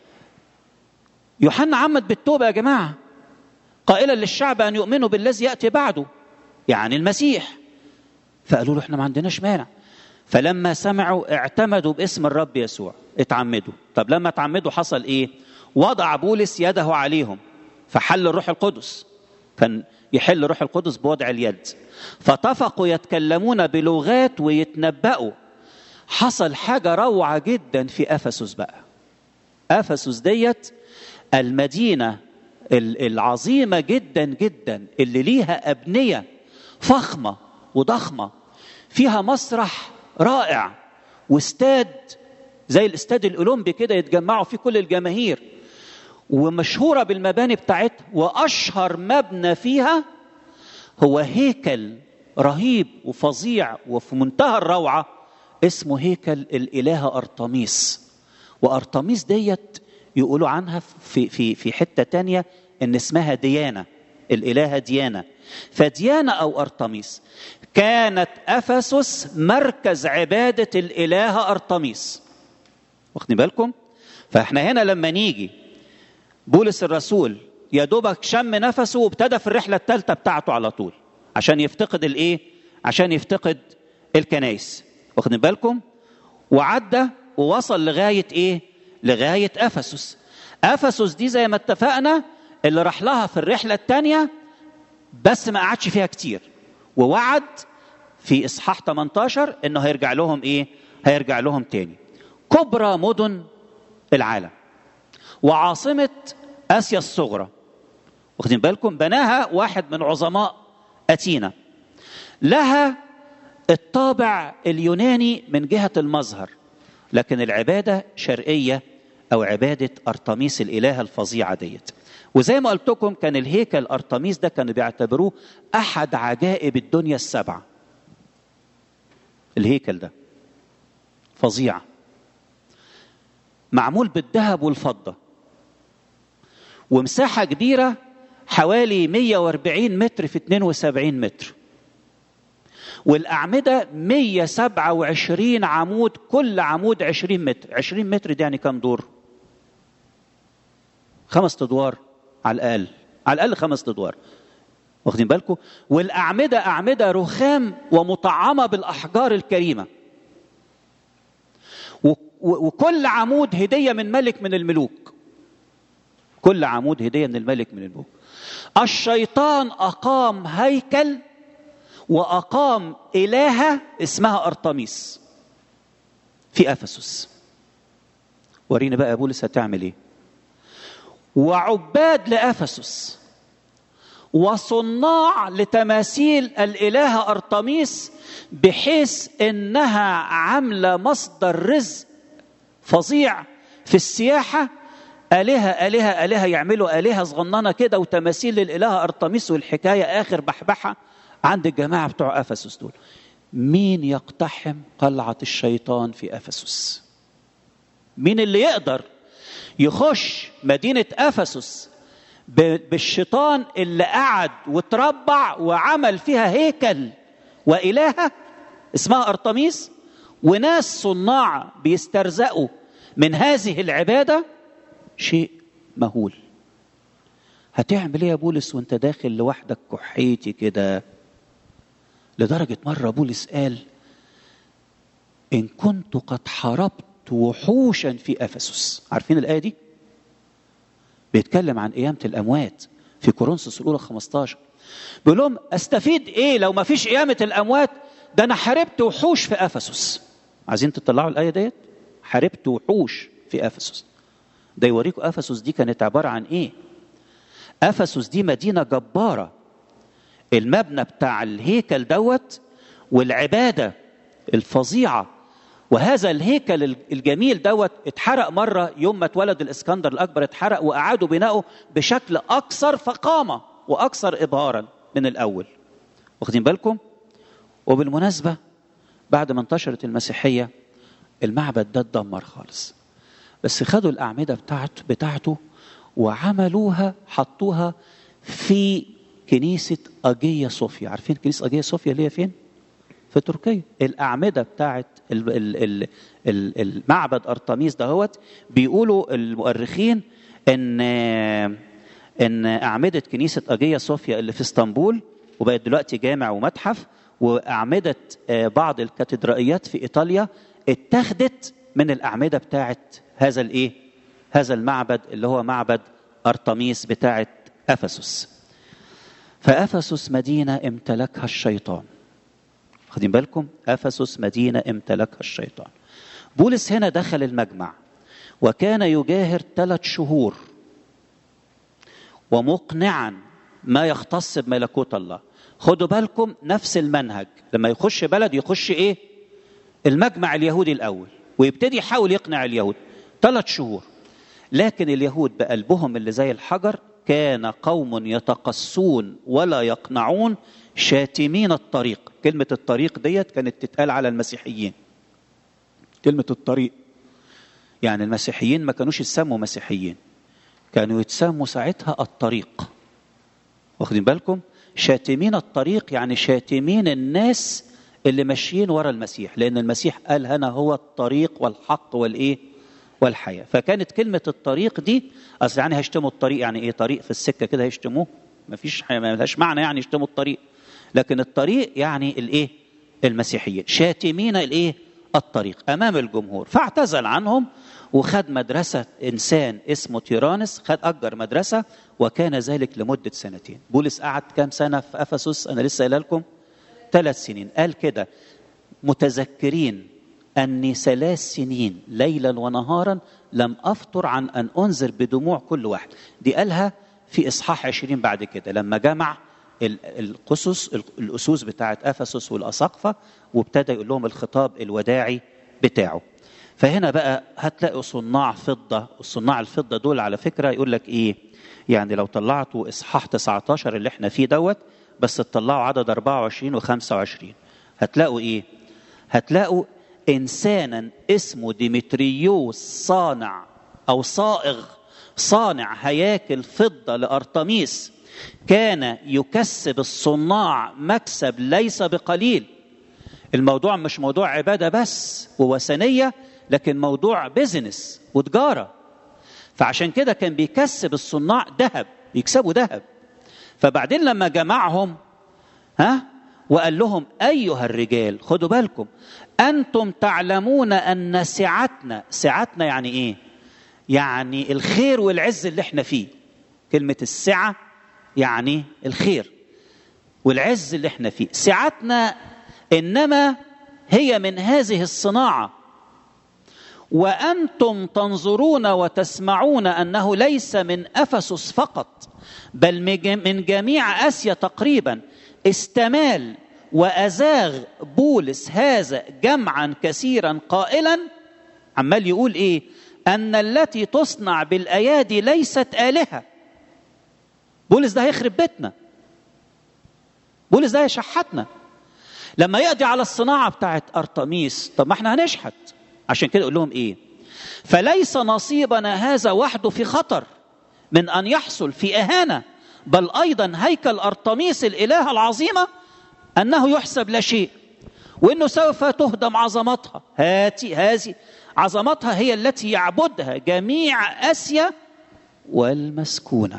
يوحنا عمد بالتوبة يا جماعة قائلا للشعب أن يؤمنوا بالذي يأتي بعده يعني المسيح. فقالوا له احنا ما عندناش مانع. فلما سمعوا اعتمدوا باسم الرب يسوع. اتعمدوا. طب لما اتعمدوا حصل ايه؟ وضع بولس يده عليهم فحل الروح القدس. كان يحل الروح القدس بوضع اليد. فاتفقوا يتكلمون بلغات ويتنبأوا. حصل حاجة روعة جدا في أفسس بقى. أفسس ديت المدينة العظيمة جدا جدا اللي ليها أبنية فخمة وضخمة، فيها مسرح رائع واستاد زي الاستاد الأولمبي كده يتجمعوا فيه كل الجماهير، ومشهورة بالمباني بتاعتها. وأشهر مبنى فيها هو هيكل رهيب وفظيع وفي منتهى الروعة اسمه هيكل الإلهة أرطميس. وأرطميس ديت يقولوا عنها في في في حتة تانية إن اسمها ديانة، الإلهة ديانة. فديانة أو أرطميس كانت أفسس مركز عبادة الإلهة أرطميس. واخدين بالكم؟ فإحنا هنا لما نيجي بولس الرسول يا دوبك شم نفسه وابتدى في الرحلة الثالثة بتاعته على طول عشان يفتقد الإيه؟ عشان يفتقد الكنائس. واخدين بالكم؟ وعدى ووصل لغاية إيه؟ لغاية أفسس. أفسس دي زي ما اتفقنا اللي راح لها في الرحلة الثانية بس ما قعدش فيها كتير، ووعد في إصحاح ثمانية عشر إنه هيرجع لهم إيه؟ هيرجع لهم تاني. كبرى مدن العالم وعاصمة آسيا الصغرى، واخدين بالكم؟ بناها واحد من عظماء أثينا. لها الطابع اليوناني من جهة المظهر، لكن العبادة شرقية أو عبادة أرطميس الإلهة الفظيعة ديت. وزي ما قلت لكم كان الهيكل أرطميس ده كانوا بيعتبروه أحد عجائب الدنيا السبعة. الهيكل ده فظيع، معمول بالذهب والفضة، ومساحة كبيرة حوالي مئة وأربعين متر في اثنين وسبعين متر، والأعمدة مئة وسبعة وعشرين عمود، كل عمود عشرين متر. عشرين متر دي يعني كم دور؟ خمس أدوار على الأقل، على الأقل خمس أدوار، واخدين بالكم؟ والأعمدة أعمدة رخام ومطعمة بالأحجار الكريمة، وكل عمود هدية من ملك من الملوك، كل عمود هدية من الملك من الملوك. الشيطان أقام هيكل وأقام إلهة اسمها أرطميس في أفسس. ورينا بقى بولس هتعمل إيه. وعباد لأفسس وصناع لتماثيل الإلهة أرطميس، بحيث إنها عاملة مصدر رزق فظيع في السياحة. آلهة آلهة آلهة، يعملوا آلهة صغننة كده وتماثيل للإلهة أرطميس، والحكاية آخر بحبحة عند الجماعة بتوع أفسس دول. مين يقتحم قلعة الشيطان في أفسس؟ مين اللي يقدر يخش مدينة أفسس بالشيطان اللي قعد وتربع وعمل فيها هيكل وإلهة اسمها أرطميس، وناس صناع بيسترزقوا من هذه العبادة؟ شيء مهول. هتعمل ايه يا بولس وانت داخل لوحدك كحيتي كده؟ لدرجة مرة بولس قال: إن كنت قد حاربت وحوشا في أفسس. عارفين الآية دي؟ بيتكلم عن قيامة الأموات في كورنثوس الأولى خمستاشر. بيقول لهم أستفيد إيه لو ما فيش قيامة الأموات؟ ده أنا حاربت وحوش في أفسس. عايزين تطلعوا الآية ديت؟ حاربت وحوش في أفسس. ده يوريكم أفسس دي كانت عبارة عن إيه. أفسس دي مدينة جبارة، المبنى بتاع الهيكل دوت والعبادة الفظيعة، وهذا الهيكل الجميل دوت اتحرق مرة يوم ما اتولد الإسكندر الأكبر، اتحرق وأعادوا بناؤه بشكل أكثر فقامة وأكثر إبهارا من الأول، واخدين بالكم؟ وبالمناسبة بعد ما انتشرت المسيحية المعبد ده اتدمر خالص، بس خدوا الأعمدة بتاعته, بتاعته وعملوها، حطوها في كنيسة أجية صوفيا. عارفين كنيسة أجية صوفيا اللي هي فين؟ في تركيا. الأعمدة بتاعت المعبد أرطميس دهوت بيقولوا المؤرخين إن إن أعمدة كنيسة أجية صوفيا اللي في اسطنبول، وبقت دلوقتي جامع ومتحف، وأعمدة بعض الكاتدرائيات في إيطاليا اتخذت من الأعمدة بتاعت هذا الإيه؟ هذا المعبد اللي هو معبد أرطميس بتاعت أفسس. فأفسس مدينة امتلكها الشيطان، خدين بالكم؟ أفسس مدينة امتلكها الشيطان. بولس هنا دخل المجمع وكان يجاهر ثلاث شهور ومقنعا ما يختص بملكوت الله. خدوا بالكم نفس المنهج، لما يخش بلد يخش ايه؟ المجمع اليهودي الأول ويبتدي يحاول يقنع اليهود ثلاث شهور. لكن اليهود بقلبهم اللي زي الحجر كان قوم يتقسون ولا يقنعون، شاتمين الطريق. كلمة الطريق ديت كانت تتقال على المسيحيين، كلمة الطريق، يعني المسيحيين ما كانوش يتسموا مسيحيين، كانوا يتسموا ساعتها الطريق، واخدين بالكم؟ شاتمين الطريق يعني شاتمين الناس اللي ماشيين ورا المسيح، لأن المسيح قال أنا هو الطريق والحق والإيه؟ والحياة. فكانت كلمة الطريق دي أصل يعني هيشتموا الطريق، يعني إيه طريق في السكة كده هيشتموه؟ ما فيش، ما لهاش معنى يعني يشتموا الطريق، لكن الطريق يعني الإيه؟ المسيحيين شاتمين الإيه؟ الطريق أمام الجمهور. فاعتزل عنهم وخد مدرسة إنسان اسمه تيرانس، خد أجر مدرسة، وكان ذلك لمدة سنتين. بولس قعد كام سنة في أفسس؟ أنا لسه قايل لكم ثلاث سنين. قال كده: متذكرين أني ثلاث سنين ليلا ونهارا لم أفطر عن أن أنذر بدموع كل واحد. دي قالها في إصحاح عشرين بعد كده لما جمع القصص الأسوس بتاعت أفسس والأساقفة وابتدى يقول لهم الخطاب الوداعي بتاعه. فهنا بقى هتلاقوا صناع فضة، والصناع الفضة دول على فكرة يقول لك إيه، يعني لو طلعتوا إصحاح تسعة عشر اللي احنا فيه دوت بس تطلعوا عدد أربعة وعشرين وخمسة وعشرين هتلاقوا إيه؟ هتلاقوا إنسانا اسمه ديمتريوس صانع أو صائغ صانع هياكل فضة لأرطميس كان يكسب الصناع مكسب ليس بقليل. الموضوع مش موضوع عبادة بس ووثنية، لكن موضوع بيزنس وتجارة. فعشان كده كان بيكسب الصناع ذهب، يكسبوا ذهب. فبعدين لما جمعهم ها وقال لهم أيها الرجال خدوا بالكم، أنتم تعلمون أن سعتنا، سعتنا يعني إيه؟ يعني الخير والعز اللي احنا فيه. كلمة السعة يعني الخير والعز اللي احنا فيه. سعتنا إنما هي من هذه الصناعة، وأنتم تنظرون وتسمعون أنه ليس من أفسس فقط بل من جميع آسيا تقريبا استمال وأزاغ بولس هذا جمعا كثيرا قائلا، عمال يقول إيه؟ أن التي تصنع بالأيادي ليست آلهة. بولس ده هيخرب بيتنا، بولس ده هيشحتنا لما يقضي على الصناعة بتاعت أرطميس. طب ما احنا هنشحت. عشان كده يقول لهم إيه؟ فليس نصيبنا هذا وحده في خطر من أن يحصل في إهانة، بل أيضا هيكل أرطميس الإله العظيمة أنه يحسب لا شيء، وأنه سوف تهدم عظمتها. هاتي هذه عظمتها هي التي يعبدها جميع آسيا والمسكونة.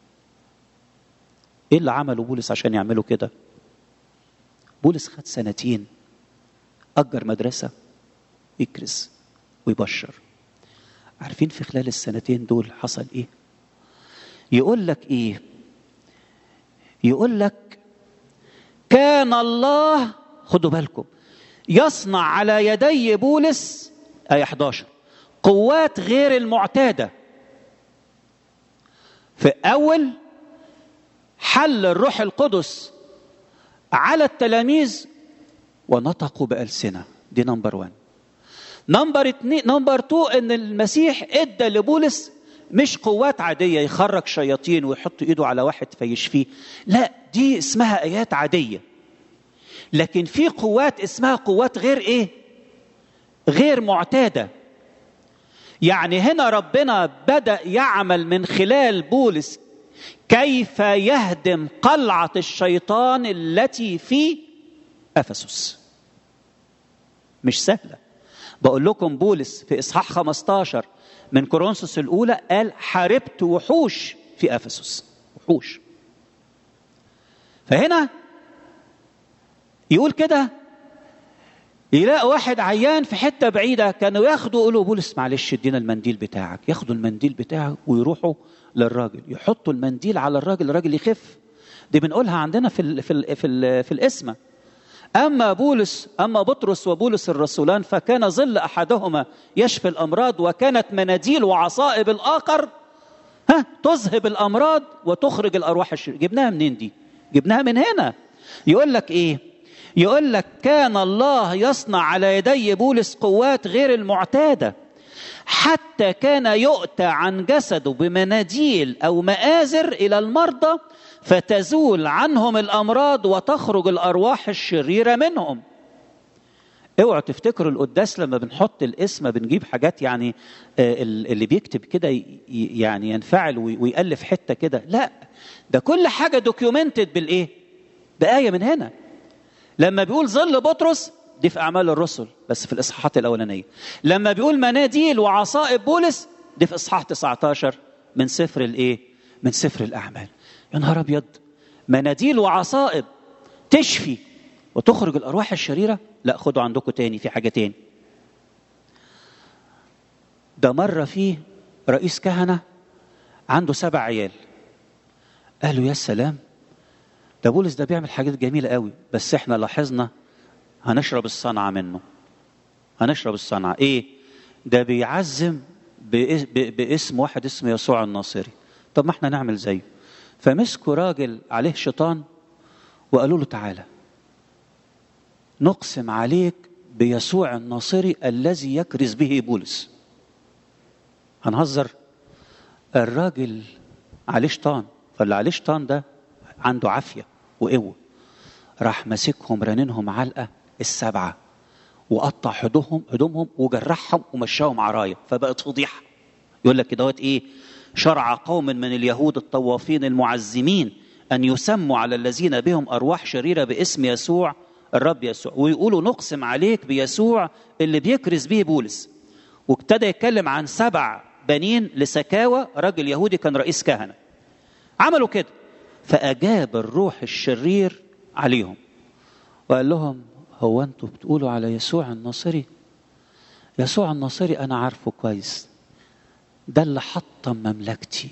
إيه اللي عمله بولس عشان يعملوا كده؟ بولس خد سنتين أجر مدرسة يكرز ويبشر. عارفين في خلال السنتين دول حصل إيه؟ يقول لك إيه؟ يقول لك كان الله، خدوا بالكم، يصنع على يدي بولس آية إحدى عشر قوات غير المعتادة. في أول حل الروح القدس على التلاميذ ونطقوا بألسنة. دي نمبر وان. نمبر اتنين نمبر تو ان المسيح ادى لبولس مش قوات عادية يخرج شياطين ويحط ايده على واحد فيشفيه، لا دي اسمها ايات عادية. لكن في قوات اسمها قوات غير ايه؟ غير معتادة. يعني هنا ربنا بدأ يعمل من خلال بولس كيف يهدم قلعة الشيطان التي في أفسس. مش سهلة. بقول لكم بولس في إصحاح خمسة عشر من كورنثوس الأولى قال حاربت وحوش في أفسس، وحوش. فهنا يقول كده، يلاقي واحد عيان في حتة بعيدة كانوا ياخدوا يقولوا بولس معلش ادينا المنديل بتاعك، ياخدوا المنديل بتاعه ويروحوا للراجل يحطوا المنديل على الراجل، الراجل يخف. دي بنقولها عندنا في ال في ال في, ال في الاسمة. أما بولس أما بطرس وبولس الرسولان فكان ظل أحدهما يشفي الأمراض، وكانت مناديل وعصائب الآخر ها تذهب الأمراض وتخرج الأرواح الشريرة. جبناها منين دي؟ جبناها من هنا. يقول لك إيه؟ يقول لك كان الله يصنع على يدي بولس قوات غير المعتادة، حتى كان يؤتى عن جسده بمناديل أو مآزر إلى المرضى فتزول عنهم الأمراض وتخرج الأرواح الشريرة منهم. اوعوا تفتكروا القداس لما بنحط الاسم بنجيب حاجات يعني اللي بيكتب كده يعني ينفعل ويألف حتة كده، لا ده كل حاجة دوكيومنتد بالإيه؟ بآية من هنا. لما بيقول ظل بطرس دي في أعمال الرسل بس في الإصحاحات الأولانية. لما بيقول مناديل وعصائب بولس دي في إصحاح تسعة عشر من سفر الإيه؟ من سفر الأعمال. يا نهار أبيض، مناديل وعصائب تشفي وتخرج الأرواح الشريرة؟ لا خدوا عندكم تاني في حاجة تاني. ده مرة فيه رئيس كهنة عنده سبع عيال، قالوا يا سلام ده بولس ده بيعمل حاجات جميلة قوي، بس احنا لاحظنا هنشرب الصنعة منه. هنشرب الصنعة ايه؟ ده بيعزم باسم واحد اسمه يسوع الناصري. طب ما احنا نعمل زيه. فمسكوا راجل عليه شيطان وقالوا له تعالى نقسم عليك بيسوع الناصري الذي يكرز به بولس. هنهزر؟ الراجل عليه شيطان، فاللي عليه شيطان ده عنده عافية وقوة، راح ماسكهم رنينهم علقة السبعة وقطع هدومهم هدومهم وجرحهم ومشاهم عرايا، فبقت فضيحة. يقول لك كده ايه؟ شرع قوم من اليهود الطوافين المعزمين أن يسموا على الذين بهم أرواح شريرة باسم يسوع الرب يسوع، ويقولوا نقسم عليك بيسوع اللي بيكرز به بولس. وابتدى يتكلم عن سبع بنين لسكاوى، راجل يهودي كان رئيس كهنة. عملوا كده، فأجاب الروح الشرير عليهم وقال لهم هو أنتوا بتقولوا على يسوع الناصري؟ يسوع الناصري أنا عارفه كويس، ده اللي حطم مملكتي،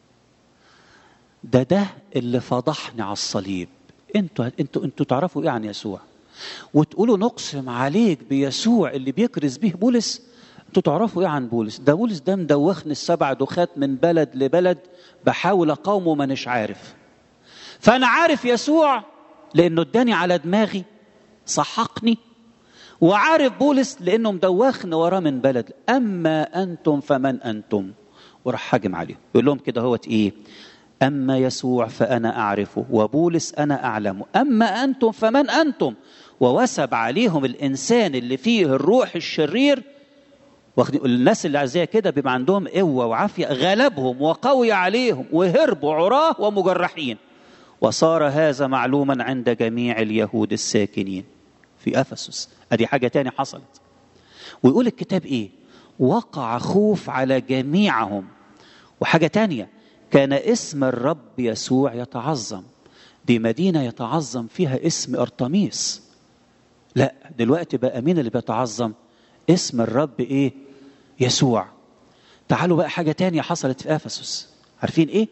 ده ده اللي فضحني على الصليب. انتوا انتوا انتوا تعرفوا ايه عن يسوع؟ وتقولوا نقسم عليك بيسوع اللي بيكرز به بولس؟ انتوا تعرفوا ايه عن بولس؟ ده بولس ده مدوخني السبع دخات من بلد لبلد، بحاول اقاومه مانيش عارف. فانا عارف يسوع لانه اداني على دماغي صحقني، وعارف بولس لانه مدوخني وراه من بلد. اما انتم فمن انتم؟ وراح هاجم عليهم يقول لهم كده هوت ايه؟ اما يسوع فانا اعرفه وبولس انا اعلمه، اما انتم فمن انتم؟ ووسب عليهم الانسان اللي فيه الروح الشرير. الناس اللي زي كده بيبقى عندهم قوه وعافيه، غلبهم وقوي عليهم وهربوا عراه ومجرحين، وصار هذا معلوما عند جميع اليهود الساكنين في افسس. ادي حاجه تاني حصلت. ويقول الكتاب ايه؟ وقع خوف على جميعهم. وحاجه تانيه، كان اسم الرب يسوع يتعظم. دي مدينه يتعظم فيها اسم ارطميس. لا دلوقتي بقى مين اللي بيتعظم؟ اسم الرب ايه؟ يسوع. تعالوا بقى حاجه تانيه حصلت في افسس. عارفين ايه؟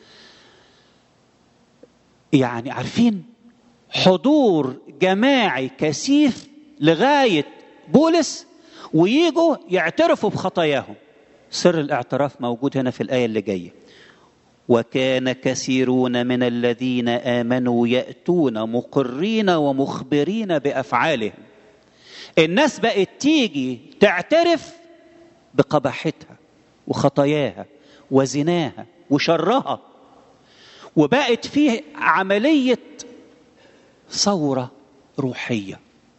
يعني عارفين حضور جماعي كثيف لغاية بولس، وييجوا يعترفوا بخطاياهم. سر الاعتراف موجود هنا في الآية اللي جاية. وكان كثيرون من الذين آمنوا يأتون مقرين ومخبرين بأفعالهم. الناس بقت تيجي تعترف بقباحتها وخطاياها وزناها وشرها، وبقت فيه عملية ثورة روحية.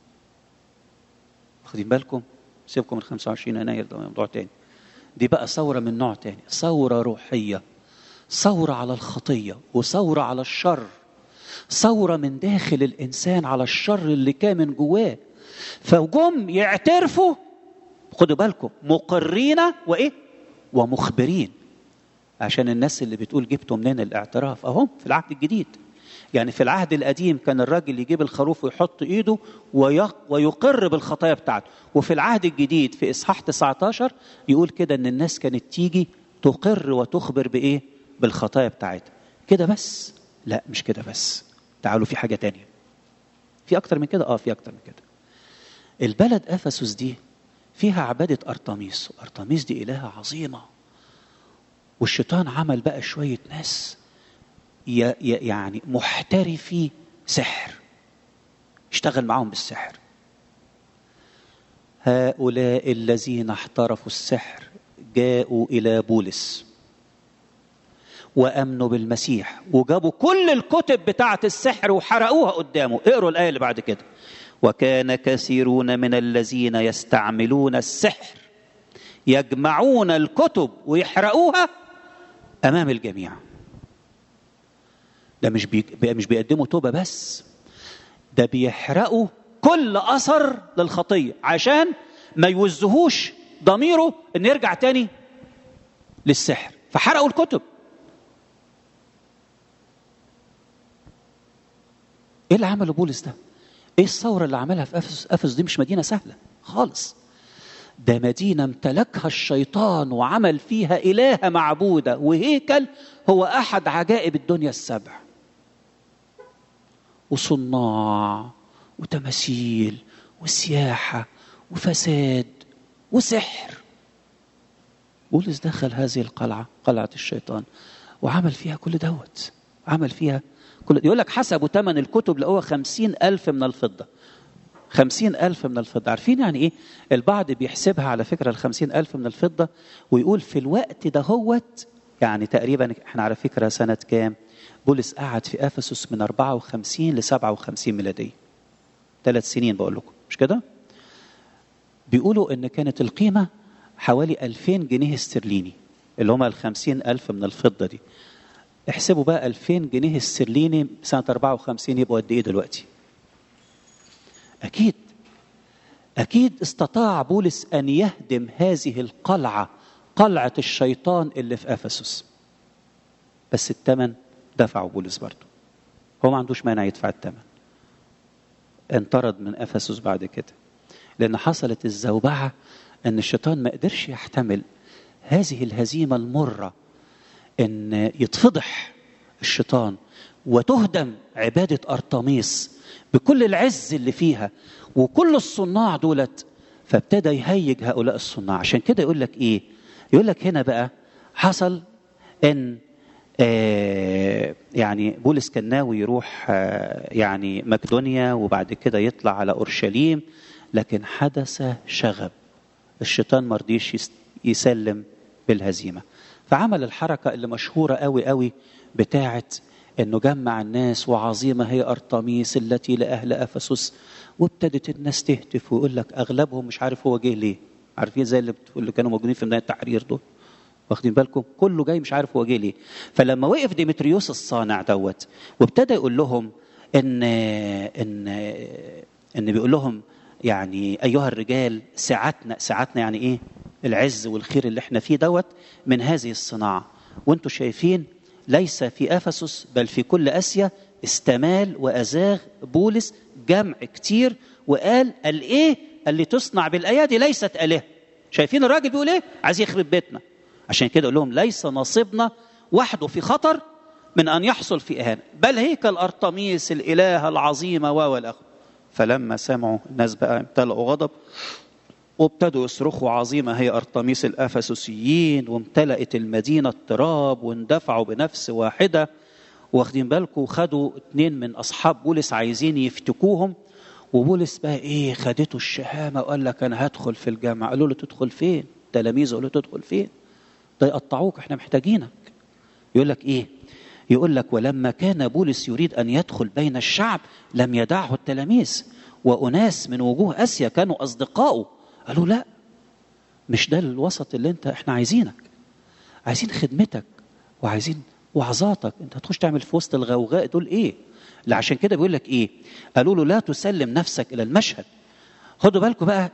واخدين بالكم؟ سيبكم من خمسة وعشرين يناير ده موضوع تاني. دي بقى ثورة من نوع تاني، ثورة روحية، ثورة على الخطية وثورة على الشر، ثورة من داخل الإنسان على الشر اللي كان من جواه. فجم يعترفوا، خدوا بالكم، مقرين وإيه؟ ومخبرين. عشان الناس اللي بتقول جبتوا منين الاعتراف، اهم في العهد الجديد. يعني في العهد القديم كان الراجل يجيب الخروف ويحط ايده ويقر بالخطايا بتاعته، وفي العهد الجديد في اصحاح تسعة عشر يقول كده ان الناس كانت تيجي تقر وتخبر بايه؟ بالخطايا بتاعتها. كده بس؟ لا مش كده بس، تعالوا في حاجة تانية. في اكتر من كده؟ اه في اكتر من كده. البلد افسس دي فيها عبادة ارطميس، وارطميس دي الهة عظيمة. والشيطان عمل بقى شوية ناس يعني محترفي سحر، اشتغل معهم بالسحر. هؤلاء الذين احترفوا السحر جاءوا إلى بولس وأمنوا بالمسيح، وجابوا كل الكتب بتاعة السحر وحرقوها قدامه. اقروا الآية اللي بعد كده. وكان كثيرون من الذين يستعملون السحر يجمعون الكتب ويحرقوها أمام الجميع. ده مش بي... مش بيقدموا توبة بس، ده بيحرقوا كل أثر للخطية عشان ما يوزهوش ضميره إن يرجع تاني للسحر، فحرقوا الكتب. إيه اللي عمله بولس ده؟ إيه الثورة اللي عملها في أفسس؟ أفسس دي مش مدينة سهلة خالص، ده مدينة امتلكها الشيطان وعمل فيها إلهة معبودة وهيكل هو أحد عجائب الدنيا السبع، وصناع وتماثيل وسياحة وفساد وسحر. بولس دخل هذه القلعة، قلعة الشيطان، وعمل فيها كل دوت، عمل فيها كل. يقول لك حسبوا ثمن الكتب لقوها خمسين ألف من الفضة. خمسين ألف من الفضة. عارفين يعني إيه؟ البعض بيحسبها على فكرة الخمسين ألف من الفضة ويقول في الوقت ده هوت، يعني تقريبا احنا على فكرة سنة كام؟ بولس قعد في أفسس من أربعة وخمسين ل سبعة وخمسين ميلادية. ثلاث سنين بقول لكم، مش كده؟ بيقولوا إن كانت القيمة حوالي ألفين جنيه استرليني، اللي هما الخمسين ألف من الفضة دي. احسبوا بقى ألفين جنيه استرليني سنة أربعة وخمسين يبقوا قد إيه دلوقتي؟ أكيد أكيد استطاع بولس أن يهدم هذه القلعة، قلعة الشيطان اللي في أفسس، بس الثمن دفعه بولس برضه. هو ما عندوش مانع يدفع الثمن. انطرد من أفسس بعد كده لأن حصلت الزوبعة، أن الشيطان ما قدرش يحتمل هذه الهزيمة المرة، أن يتفضح الشيطان وتهدم عبادة أرطميس بكل العز اللي فيها وكل الصناع دولت. فابتدى يهيج هؤلاء الصناع. عشان كده يقول لك إيه؟ يقول لك هنا بقى حصل أن آه يعني بولس كان ناوي يروح آه يعني مقدونيا وبعد كده يطلع على أورشليم، لكن حدث شغب. الشيطان مرضيش يسلم بالهزيمة، فعمل الحركة اللي مشهورة قوي قوي بتاعت انه جمع الناس وعظيمة هي أرطميس التي لأهل أفسس، وابتدت الناس تهتف ويقول لك اغلبهم مش عارف هو جه ليه. عارفين زي اللي, اللي كانوا موجودين في ميدان التحرير دول، واخدين بالكم؟ كله جاي مش عارف هو جه ليه. فلما وقف ديمتريوس الصانع دوت وابتدى يقول لهم ان ان ان بيقول لهم يعني ايها الرجال، ساعتنا ساعتنا يعني ايه؟ العز والخير اللي احنا فيه دوت من هذه الصناعة، وانتم شايفين ليس في أفسس بل في كل آسيا استمال وأزاغ بولس جمع كتير وقال الايه اللي تصنع بالأيادي ليست آلهة. شايفين الراجل بيقول ايه؟ عايز يخرب بيتنا. عشان كده اقول لهم ليس نصيبنا وحده في خطر من أن يحصل في إهانة، بل هيكل أرطميس الإله العظيمة والأخ. فلما سمعوا الناس بقى امتلأوا غضب وابتدوا يصرخوا عظيمة هي أرطميس الأفسسيين، وامتلأت المدينة اضطراب واندفعوا بنفس واحدة. واخدين بالكم؟ خدوا اتنين من أصحاب بولس عايزين يفتكوهم، وبولس بقى إيه؟ خدته الشهامة وقال لك أنا هدخل في الجامعة. قالوا له تدخل فين؟ تلاميذه قالوا له تدخل فين؟ ده يقطعوك، احنا محتاجينك. يقول لك إيه؟ يقول لك ولما كان بولس يريد أن يدخل بين الشعب لم يدعه التلاميذ، وأناس من وجوه آسيا كانوا أصدقائه قالوا لا، مش ده الوسط اللي انت احنا عايزينك، عايزين خدمتك وعايزين وعظاتك. انت هتخش تعمل في وسط الغوغاء دول ايه؟ لا عشان كده بيقول لك ايه؟ قالوا له لا تسلم نفسك الى المشهد. خدوا بالكم بقى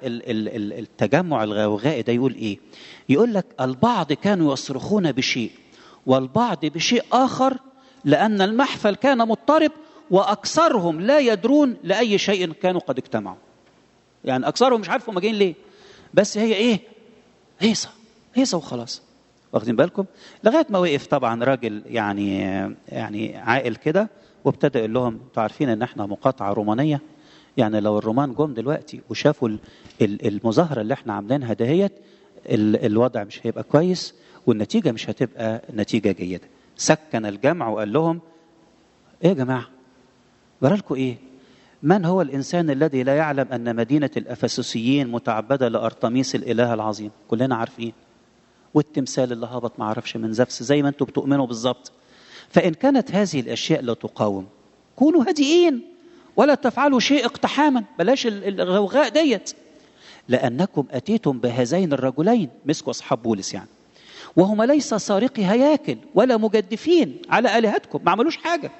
التجمع الغوغائي ده يقول ايه؟ يقول لك البعض كانوا يصرخون بشيء والبعض بشيء آخر، لأن المحفل كان مضطرب وأكثرهم لا يدرون لأي شيء كانوا قد اجتمعوا. يعني أكثرهم مش عارفوا هم جايين ليه، بس هي إيه؟ هيصة هيصة وخلاص. واخدين بالكم؟ لغاية ما وقف طبعا راجل يعني يعني عاقل كده وابتدى يقول لهم انتوا عارفين ان احنا مقاطعة رومانية، يعني لو الرومان جم دلوقتي وشافوا المظاهرة اللي احنا عاملينها دهيت الوضع مش هيبقى كويس والنتيجة مش هتبقى نتيجة جيدة. سكن الجمع وقال لهم ايه يا جماعة؟ جرالكم ايه؟ من هو الإنسان الذي لا يعلم أن مدينة الأفسسيين متعبدة لأرطميس الإله العظيم؟ كلنا عارفين. والتمثال اللي هبط ما عرفش من زفس زي ما أنتم بتؤمنوا بالضبط. فإن كانت هذه الأشياء لا تقاوم كونوا هادئين ولا تفعلوا شيء اقتحاما. بلاش الغوغاء ديت، لأنكم أتيتم بهذين الرجلين، مسكوا أصحاب بولس يعني، وهما ليس سارقي هياكل ولا مجدفين على آلهتكم، ما عملوش حاجة.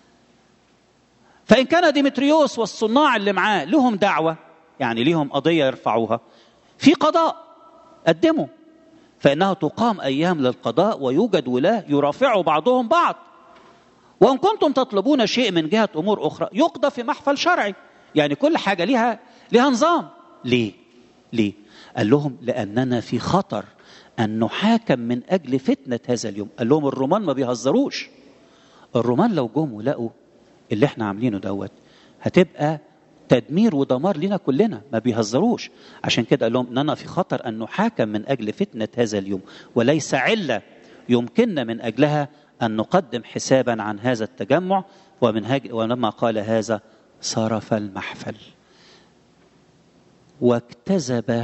فإن كان ديمتريوس والصناع اللي معاه لهم دعوة، يعني لهم قضية يرفعوها في قضاء، قدموا، فإنها تقام أيام للقضاء ويوجد ولاة يرافعوا بعضهم بعض. وإن كنتم تطلبون شيء من جهة أمور أخرى يقضى في محفل شرعي. يعني كل حاجة لها لها نظام. ليه؟ ليه؟ قال لهم لأننا في خطر أن نحاكم من أجل فتنة هذا اليوم. قال لهم الرومان ما بيهزروش. الرومان لو جم ولقوا اللي احنا عاملينه دوت هتبقى تدمير ودمار لنا كلنا، ما بيهزروش. عشان كده قال لهم اننا في خطر ان نحاكم من اجل فتنه هذا اليوم، وليس عله يمكننا من اجلها ان نقدم حسابا عن هذا التجمع. ومن هج... ولما قال هذا صرف المحفل. واكتذب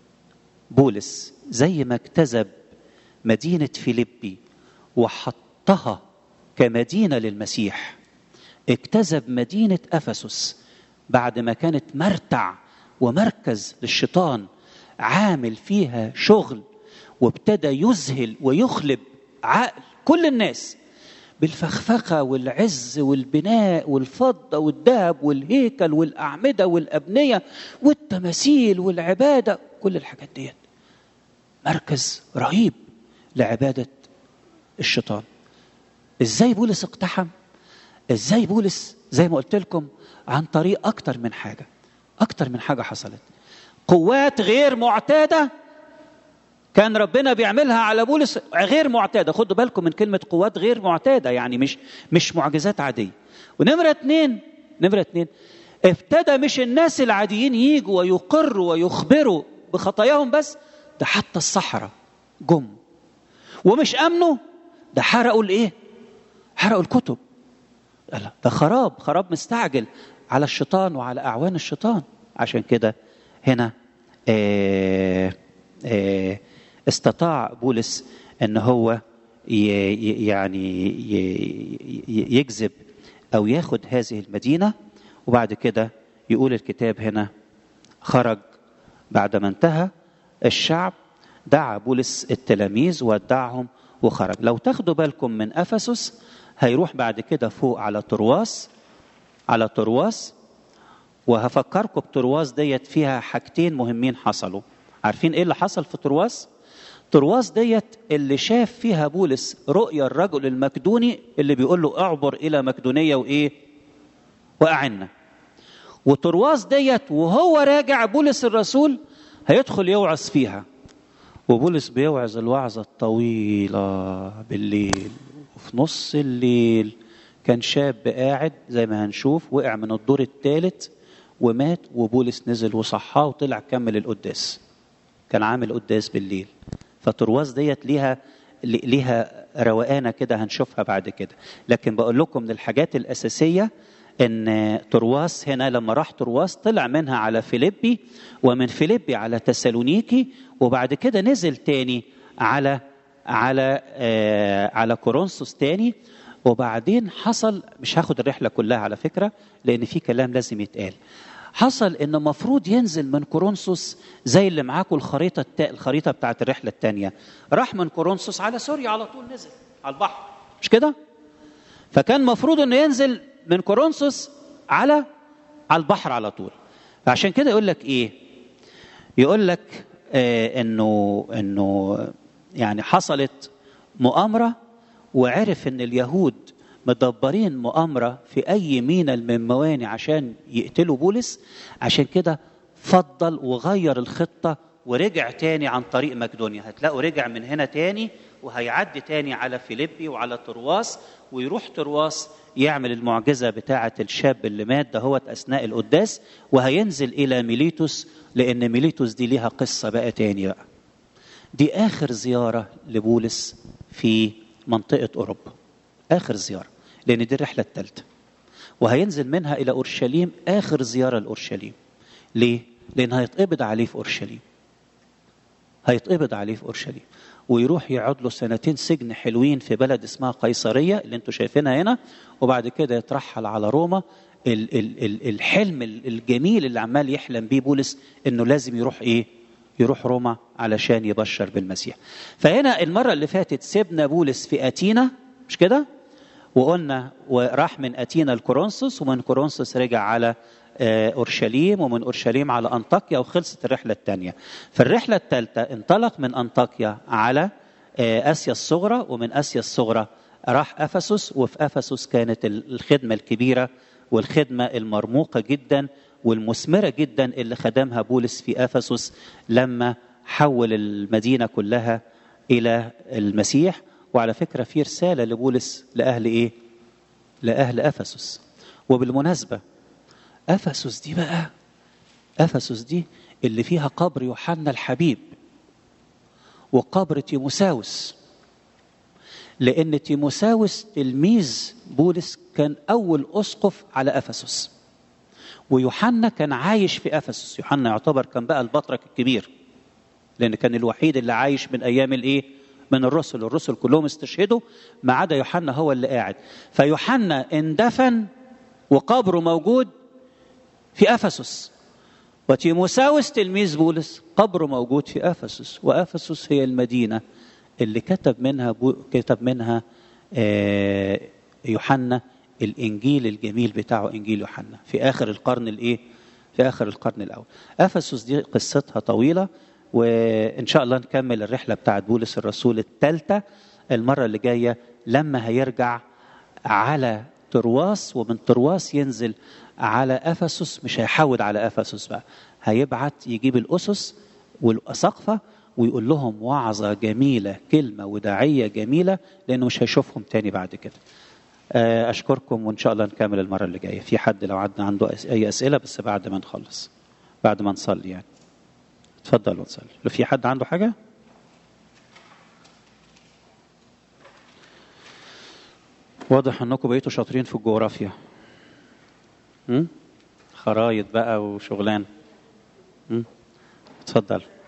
بولس زي ما اكتذب مدينه فيليبي وحطها كمدينه للمسيح، اكتذب مدينه افسس بعد ما كانت مرتع ومركز للشيطان عامل فيها شغل، وابتدى يذهل ويخلب عقل كل الناس بالفخفخة والعز والبناء والفضة والذهب والهيكل والأعمدة والأبنية والتماثيل والعبادة، كل الحاجات دي مركز رهيب لعبادة الشيطان. ازاي بولس اقتحم؟ ازاي بولس؟ زي ما قلت لكم عن طريق اكتر من حاجة، اكتر من حاجة حصلت. قوات غير معتادة كان ربنا بيعملها على بولس، غير معتادة. خدوا بالكم من كلمة قوات غير معتادة، يعني مش مش معجزات عادية. ونمرة اتنين نمرة اتنين ابتدى مش الناس العاديين ييجوا ويقروا ويخبروا بخطاياهم بس، ده حتى الصحراء جم ومش امنوا، ده حرقوا الايه؟ حرقوا الكتب. ده خراب خراب مستعجل على الشيطان وعلى اعوان الشيطان. عشان كده هنا آه آه استطاع بولس ان هو يعني يجذب او ياخد هذه المدينة. وبعد كده يقول الكتاب هنا خرج بعد ما انتهى الشعب، دعا بولس التلاميذ ودعهم وخرج. لو تاخدوا بالكم من أفسس هيروح بعد كده فوق على ترواس، على ترواس. وهفكركم بترواس ديت فيها حاجتين مهمين حصلوا. عارفين ايه اللي حصل في ترواس؟ ترواس ديت اللي شاف فيها بولس رؤيا الرجل المكدوني اللي بيقول له اعبر الى مكدونية وايه واعنا. وترواس ديت وهو راجع بولس الرسول هيدخل يوعظ فيها، وبولس بيوعظ الوعظة الطويلة بالليل. وفي نص الليل كان شاب قاعد زي ما هنشوف وقع من الدور الثالث ومات، وبولس نزل وصحاه وطلع كمل القداس. كان عامل قداس بالليل. فترواس ديت ليها ليها روقانة كده هنشوفها بعد كده. لكن بقول لكم من الحاجات الأساسية ان ترواس هنا لما راح ترواس طلع منها على فيليبي، ومن فيليبي على تسالونيكي، وبعد كده نزل تاني على على آه على كورنثوس تاني. وبعدين حصل، مش هاخد الرحلة كلها على فكرة لأن في كلام لازم يتقال. حصل إنه مفروض ينزل من كورنثوس زي اللي معاكم الخريطة التا... الخريطة بتاعت الرحلة التانية. راح من كورنثوس على سوريا على طول، نزل على البحر، مش كده؟ فكان مفروض إنه ينزل من كورنثوس على على البحر على طول. عشان كده يقول لك إيه؟ يقول لك آه إنه إنه يعني حصلت مؤامرة، وعرف ان اليهود مدبرين مؤامرة في اي ميناء من الموانئ عشان يقتلوا بولس. عشان كده فضل وغير الخطة ورجع تاني عن طريق مقدونيا. هتلاقوا رجع من هنا تاني وهيعدي تاني على فيليبي وعلى ترواس، ويروح ترواس يعمل المعجزة بتاعة الشاب اللي مات دهوت أثناء القداس، وهينزل إلى ميليتوس، لأن ميليتوس دي ليها قصة بقى تاني بقى. دي آخر زيارة لبولس في منطقة أوروبا، آخر زيارة، لأن دي الرحلة الثالثة، وهينزل منها إلى أورشليم، آخر زيارة لأورشليم. ليه؟ لأن هيتقبض عليه في أورشليم، هيتقبض عليه في أورشليم ويروح يقعد له سنتين سجن حلوين في بلد اسمها قيصرية اللي انتوا شايفينها هنا، وبعد كده يترحل على روما. ال ال ال الحلم الجميل اللي عمال يحلم بيه بولس إنه لازم يروح إيه؟ يروح روما علشان يبشر بالمسيح. فهنا المرة اللي فاتت سيبنا بولس في أتينا، مش كده؟ وقلنا وراح من أتينا لكورنثوس، ومن كورنثوس رجع على أورشليم، ومن أورشليم على أنطاكيا، وخلصت الرحلة الثانية. فالرحلة الثالثة انطلق من أنطاكيا على آسيا الصغرى، ومن آسيا الصغرى راح أفسس. وفي أفسس كانت الخدمة الكبيرة والخدمة المرموقة جدا والمثمرة جدا اللي خدمها بولس في أفسس لما حول المدينة كلها إلى المسيح. وعلى فكرة في رسالة لبولس لأهل إيه؟ لأهل أفسس. وبالمناسبة أفسس دي بقى، أفسس دي اللي فيها قبر يوحنا الحبيب وقبر تيموساوس، لأن تيموساوس تلميذ بولس كان أول أسقف على أفسس، ويوحنا كان عايش في أفسس. يوحنا يعتبر كان بقى البطرك الكبير، لأن كان الوحيد اللي عايش من أيام الإيه؟ من الرسل. الرسل كلهم استشهدوا ما عدا يوحنا هو اللي قاعد. فيوحنا اندفن وقبره موجود في أفسس، وتيموساوس تلميذ بولس قبره موجود في أفسس. وأفسس هي المدينة اللي كتب منها بو كتب منها آه يوحنا الإنجيل الجميل بتاعه، إنجيل يوحنا، في آخر القرن الإيه؟ في آخر القرن الأول. أفسس دي قصتها طويلة، وإن شاء الله نكمل الرحلة بتاعت بولس الرسول الثالثة المرة اللي جاية لما هيرجع على ترواس، ومن ترواس ينزل على أفسس. مش هيحاول على أفسس بقى، هيبعت يجيب الأسس والأساقفة ويقول لهم وعظة جميلة، كلمة وداعية جميلة، لأنه مش هيشوفهم تاني بعد كده. أشكركم، وإن شاء الله نكمل المرة اللي جاية. في حد لو عندنا عنده أي أسئلة بس بعد ما نخلص، بعد ما نصلي يعني، اتفضل ونصلي. لو في حد عنده حاجة. واضح أنكم بقيتوا شاطرين في الجغرافيا، خرايط بقى وشغلان. اتفضل.